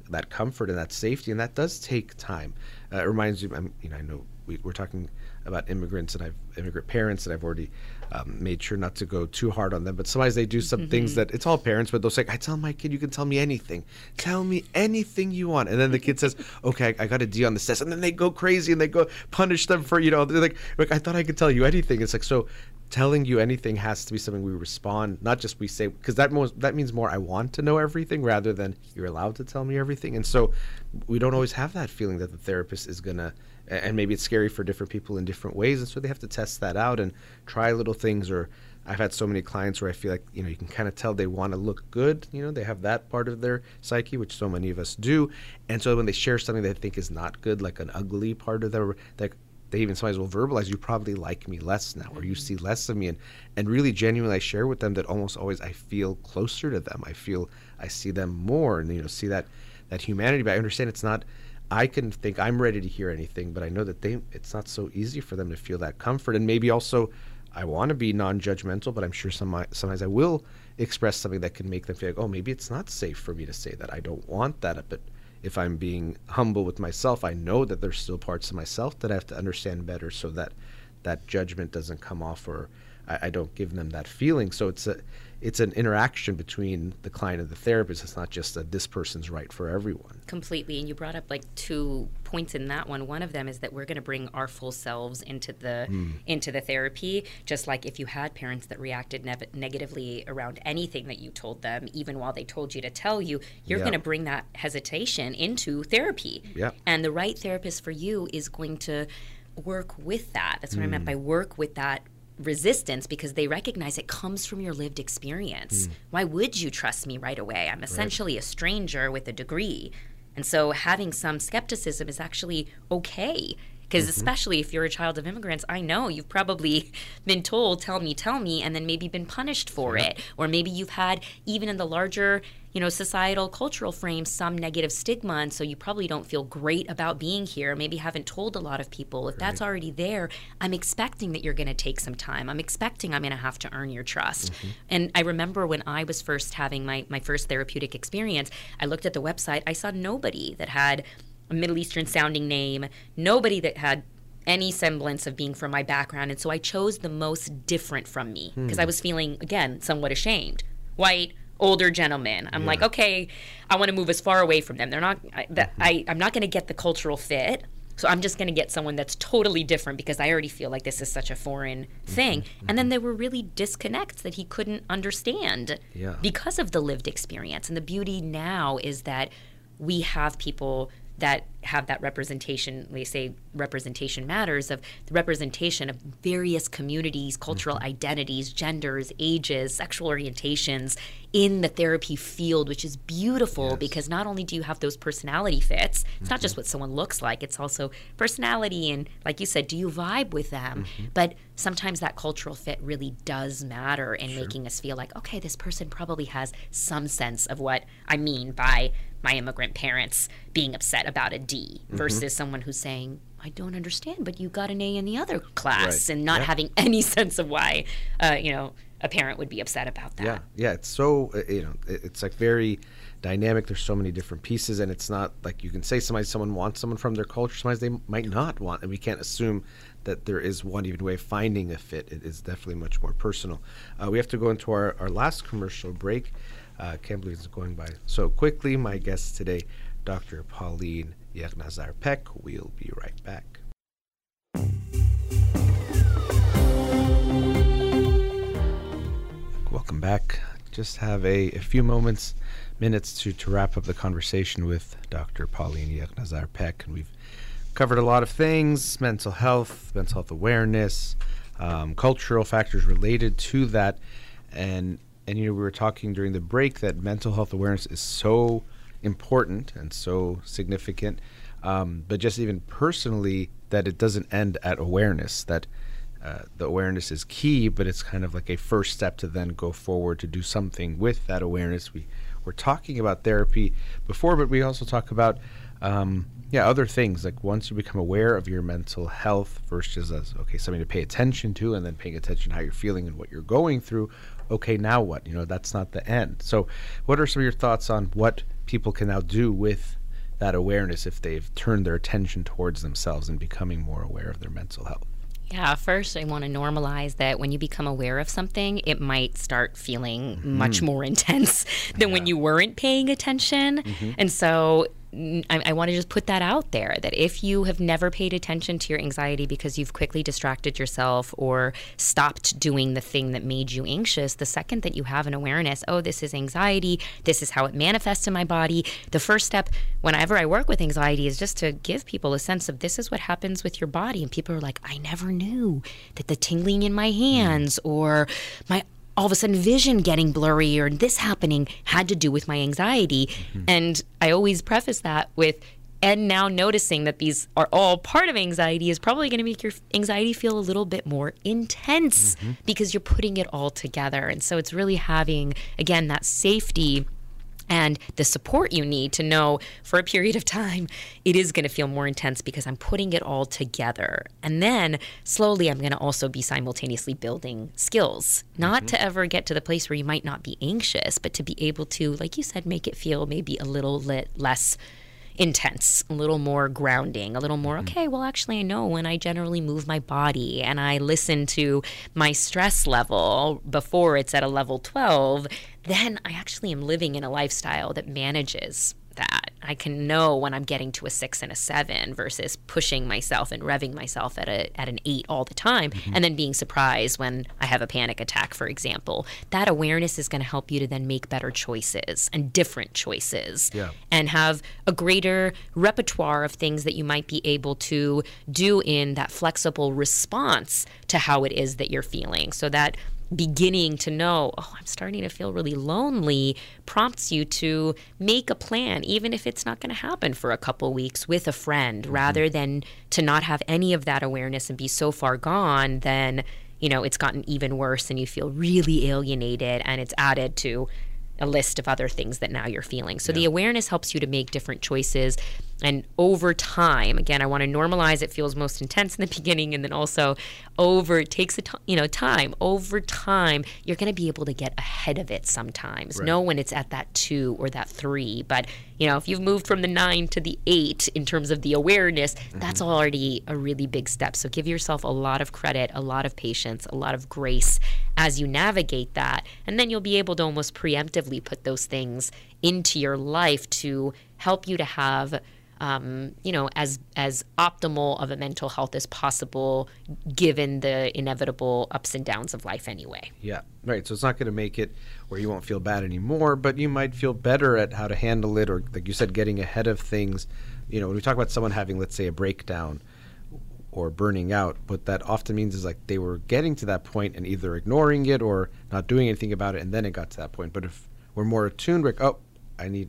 that comfort and that safety, and that does take time. It reminds me, I know we're talking about immigrants, and I've immigrant parents, and I've already made sure not to go too hard on them. But sometimes they do some things that it's all parents, but they'll say, "I tell my kid, you can tell me anything. Tell me anything you want." And then the kid says, "Okay, I got a D on this test," and then they go crazy and they go punish them for they're like, "I thought I could tell you anything." It's like, so telling you anything has to be something we respond, not just we say, because that means more I want to know everything rather than you're allowed to tell me everything. And so we don't always have that feeling that the therapist is gonna, and maybe it's scary for different people in different ways, and so they have to test that out and try little things. Or I've had so many clients where I feel like you can kind of tell they want to look good, they have that part of their psyche, which so many of us do, and so when they share something they think is not good, like an ugly part of them, like they even sometimes will verbalize, "You probably like me less now," or "You see less of me," and really genuinely I share with them that almost always I feel closer to them. I feel I see them more, and see that humanity. But I understand it's not. I can think I'm ready to hear anything, but I know that it's not so easy for them to feel that comfort. And maybe also I want to be non-judgmental, but I'm sure sometimes I will express something that can make them feel like, oh, maybe it's not safe for me to say that. I don't want that. But if I'm being humble with myself, I know that there's still parts of myself that I have to understand better, so that that judgment doesn't come off, or I don't give them that feeling. So it's an interaction between the client and the therapist. It's not just that this person's right for everyone. Completely. And you brought up like 2 points in that one. One of them is that we're going to bring our full selves into the therapy. Just like if you had parents that reacted negatively around anything that you told them, even while they told you to tell you, you're going to bring that hesitation into therapy. Yeah. And the right therapist for you is going to work with that. That's what I meant by work with that resistance, because they recognize it comes from your lived experience. Why would you trust me right away? I'm essentially a stranger with a degree. And so having some skepticism is actually okay. Because especially if you're a child of immigrants, I know you've probably been told, tell me, and then maybe been punished for it. Or maybe you've had, even in the larger, societal, cultural frame, some negative stigma, and so you probably don't feel great about being here. Maybe haven't told a lot of people. If that's already there, I'm expecting that you're going to take some time. I'm expecting I'm going to have to earn your trust. And I remember when I was first having my first therapeutic experience, I looked at the website, I saw nobody that had a Middle Eastern sounding name, nobody that had any semblance of being from my background. And so I chose the most different from me because I was feeling, again, somewhat ashamed. White, older gentleman. I'm like, okay, I want to move as far away from them. They're not, I'm not going to get the cultural fit. So I'm just going to get someone that's totally different because I already feel like this is such a foreign thing. And then there were really disconnects that he couldn't understand because of the lived experience. And the beauty now is that we have people that have that representation. They say representation matters, of the representation of various communities, cultural identities, genders, ages, sexual orientations in the therapy field, which is beautiful because not only do you have those personality fits, it's not just what someone looks like, it's also personality and, like you said, do you vibe with them? But sometimes that cultural fit really does matter in making us feel like, okay, this person probably has some sense of what I mean by my immigrant parents being upset about a D versus someone who's saying, I don't understand, but you got an A in the other class, and not having any sense of why, a parent would be upset about that. Yeah. It's so, it's like very dynamic. There's so many different pieces, and it's not like you can say someone wants someone from their culture. Sometimes they might not want, and we can't assume that there is one even way of finding a fit. It is definitely much more personal. We have to go into our last commercial break. Can't believe it's going by so quickly. My guest today, Dr. Pauline Yegnazar Peck. We'll be right back. Welcome back. Just have a few minutes to wrap up the conversation with Dr. Pauline Yegnazar Peck. And we've covered a lot of things: mental health awareness, cultural factors related to that. And we were talking during the break that mental health awareness is so important and so significant, but just even personally, that it doesn't end at awareness, that the awareness is key, but it's kind of like a first step to then go forward to do something with that awareness. We were talking about therapy before, but we also talk about other things, like once you become aware of your mental health, first as something to pay attention to, and then paying attention to how you're feeling and what you're going through. Okay, now what? That's not the end. So what are some of your thoughts on what people can now do with that awareness if they've turned their attention towards themselves and becoming more aware of their mental health? Yeah, first I want to normalize that when you become aware of something, it might start feeling much more intense than when you weren't paying attention. And so I want to just put that out there, that if you have never paid attention to your anxiety because you've quickly distracted yourself or stopped doing the thing that made you anxious, the second that you have an awareness, oh, this is anxiety, this is how it manifests in my body, the first step whenever I work with anxiety is just to give people a sense of this is what happens with your body. And people are like, I never knew that the tingling in my hands or my all of a sudden vision getting blurry or this happening had to do with my anxiety. And I always preface that with, and now noticing that these are all part of anxiety is probably going to make your anxiety feel a little bit more intense because you're putting it all together. And so it's really having, again, that safety and the support you need to know for a period of time, it is going to feel more intense because I'm putting it all together. And then slowly I'm going to also be simultaneously building skills, not to ever get to the place where you might not be anxious, but to be able to, like you said, make it feel maybe a little less intense, a little more grounding, a little more, okay, well, actually, I know when I generally move my body and I listen to my stress level before it's at a level 12, then I actually am living in a lifestyle that manages that. I can know when I'm getting to a 6 and a 7 versus pushing myself and revving myself at an 8 all the time and then being surprised when I have a panic attack, for example. That awareness is going to help you to then make better choices and different choices and have a greater repertoire of things that you might be able to do in that flexible response to how it is that you're feeling. So that beginning to know, oh, I'm starting to feel really lonely, prompts you to make a plan, even if it's not going to happen for a couple weeks with a friend, rather than to not have any of that awareness and be so far gone, then, you know, it's gotten even worse and you feel really alienated and it's added to a list of other things that now you're feeling. So the awareness helps you to make different choices. And over time, again, I want to normalize it feels most intense in the beginning, and then also it takes time. Over time, you're going to be able to get ahead of it sometimes. Know when it's at that 2 or that 3. But, you know, if you've moved from the 9 to the 8 in terms of the awareness, that's already a really big step. So give yourself a lot of credit, a lot of patience, a lot of grace as you navigate that. And then you'll be able to almost preemptively put those things into your life to help you to have as optimal of a mental health as possible, given the inevitable ups and downs of life anyway. Yeah, right. So it's not going to make it where you won't feel bad anymore, but you might feel better at how to handle it, or like you said, getting ahead of things. You know, when we talk about someone having, let's say, a breakdown or burning out, what that often means is like they were getting to that point and either ignoring it or not doing anything about it, and then it got to that point. But if we're more attuned, we're like, oh, I need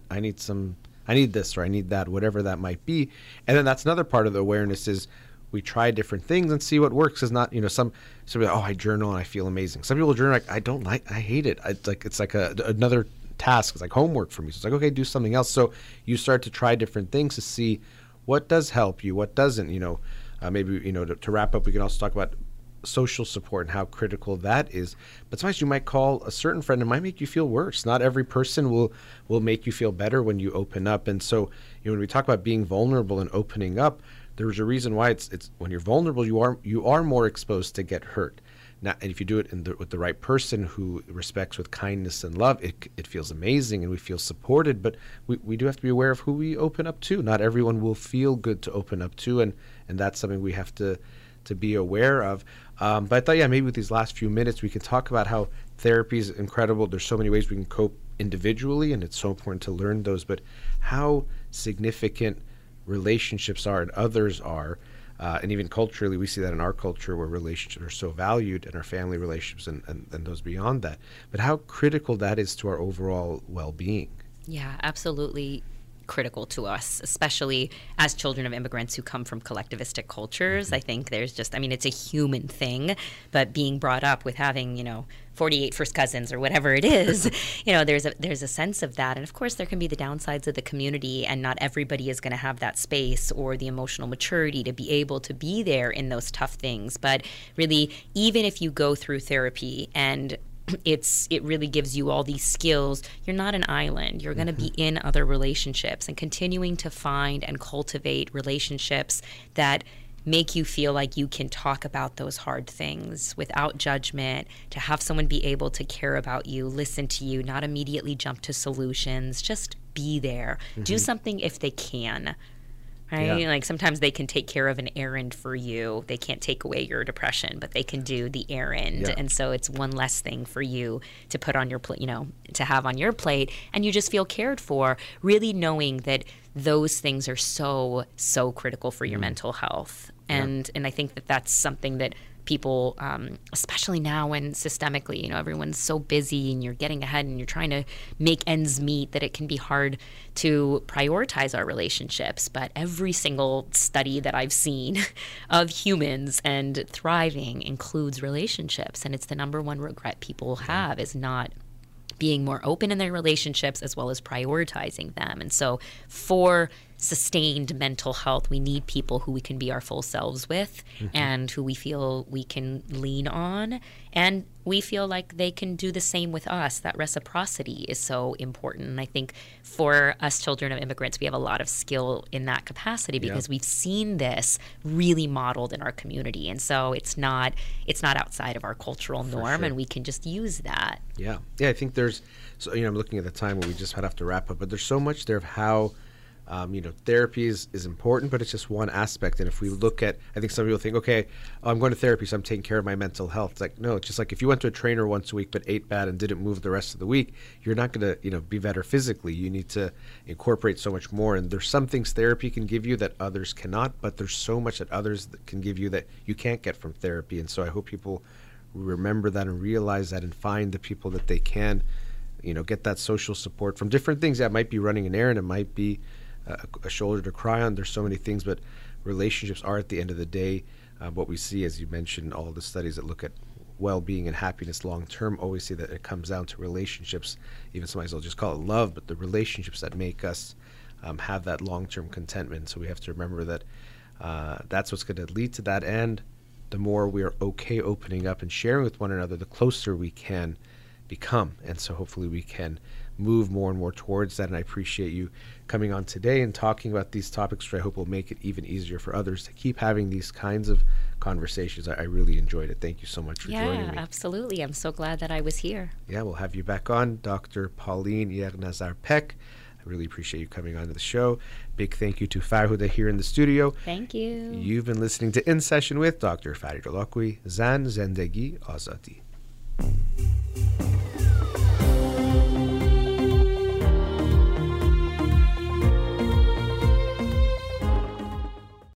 this or I need that, whatever that might be. And then that's another part of the awareness is we try different things and see what works. Is not, you know, some like, oh, I journal and I feel amazing. Some people journal like, I hate it. It's like another task. It's like homework for me. So it's like, okay, do something else. So you start to try different things to see what does help you, what doesn't. You know, maybe, you know, to wrap up, we can also talk about social support and how critical that is. But sometimes you might call a certain friend and it might make you feel worse. Not every person will make you feel better when you open up. And so, you know, when we talk about being vulnerable and opening up, there's a reason why it's when you're vulnerable, you are more exposed to get hurt. Now, and if you do it with the right person who respects with kindness and love, it feels amazing and we feel supported. But we do have to be aware of who we open up to. Not everyone will feel good to open up to, and that's something we have to be aware of. But I thought, maybe with these last few minutes, we can talk about how therapy is incredible. There's so many ways we can cope individually, and it's so important to learn those, but how significant relationships are and others are. And even culturally, we see that in our culture where relationships are so valued, and our family relationships and those beyond that. But how critical that is to our overall well-being. Yeah, absolutely critical to us, especially as children of immigrants who come from collectivistic cultures. I think there's it's a human thing, but being brought up with having, 48 first cousins or whatever it is, there's a sense of that. And of course, there can be the downsides of the community, and not everybody is going to have that space or the emotional maturity to be able to be there in those tough things. But really, even if you go through therapy and it really gives you all these skills. You're not an island. You're going to be in other relationships, and continuing to find and cultivate relationships that make you feel like you can talk about those hard things without judgment, to have someone be able to care about you, listen to you, not immediately jump to solutions, just be there. Do something if they can. Right? Yeah. Like sometimes they can take care of an errand for you. They can't take away your depression, but they can do the errand. Yeah. And so it's one less thing for you to put on your plate, to have on your plate. And you just feel cared for, really knowing that those things are so, so critical for your mental health. And I think that that's something that people, especially now when systemically, everyone's so busy and you're getting ahead and you're trying to make ends meet, that it can be hard to prioritize our relationships. But every single study that I've seen of humans and thriving includes relationships. And it's the number one regret people have, is not being more open in their relationships as well as prioritizing them. And so for sustained mental health, we need people who we can be our full selves with, and who we feel we can lean on, and we feel like they can do the same with us. That reciprocity is so important. And I think for us children of immigrants, we have a lot of skill in that capacity, because we've seen this really modeled in our community. And so it's not outside of our cultural norm, and we can just use that. Yeah. I think there's, I'm looking at the time where we just have to wrap up, but there's so much there of how, therapy is important, but it's just one aspect. And if we look at, I think some people think, okay, I'm going to therapy, so I'm taking care of my mental health. It's like, no, it's just like if you went to a trainer once a week but ate bad and didn't move the rest of the week, you're not going to, be better physically. You need to incorporate so much more. And there's some things therapy can give you that others cannot, but there's so much that others that can give you that you can't get from therapy. And so I hope people remember that and realize that, and find the people that they can, get that social support from different things. That might be running an errand, it might be a shoulder to cry on. There's so many things, but relationships are, at the end of the day, what we see, as you mentioned, all the studies that look at well-being and happiness long term always say that it comes down to relationships. Even sometimes I'll just call it love, but the relationships that make us have that long-term contentment. So we have to remember that that's what's going to lead to that. And the more we are okay opening up and sharing with one another, the closer we can become. And so hopefully we can move more and more towards that. And I appreciate you coming on today and talking about these topics, which I hope will make it even easier for others to keep having these kinds of conversations. I really enjoyed it. Thank you so much for joining me. Yeah, absolutely. I'm so glad that I was here. Yeah, we'll have you back on, Dr. Pauline Yernazar Peck. I really appreciate you coming on to the show. Big thank you to Farhuda here in the studio. Thank you. You've been listening to In Session with Dr. Farid Holakwi, Zan Zendegi Azadi.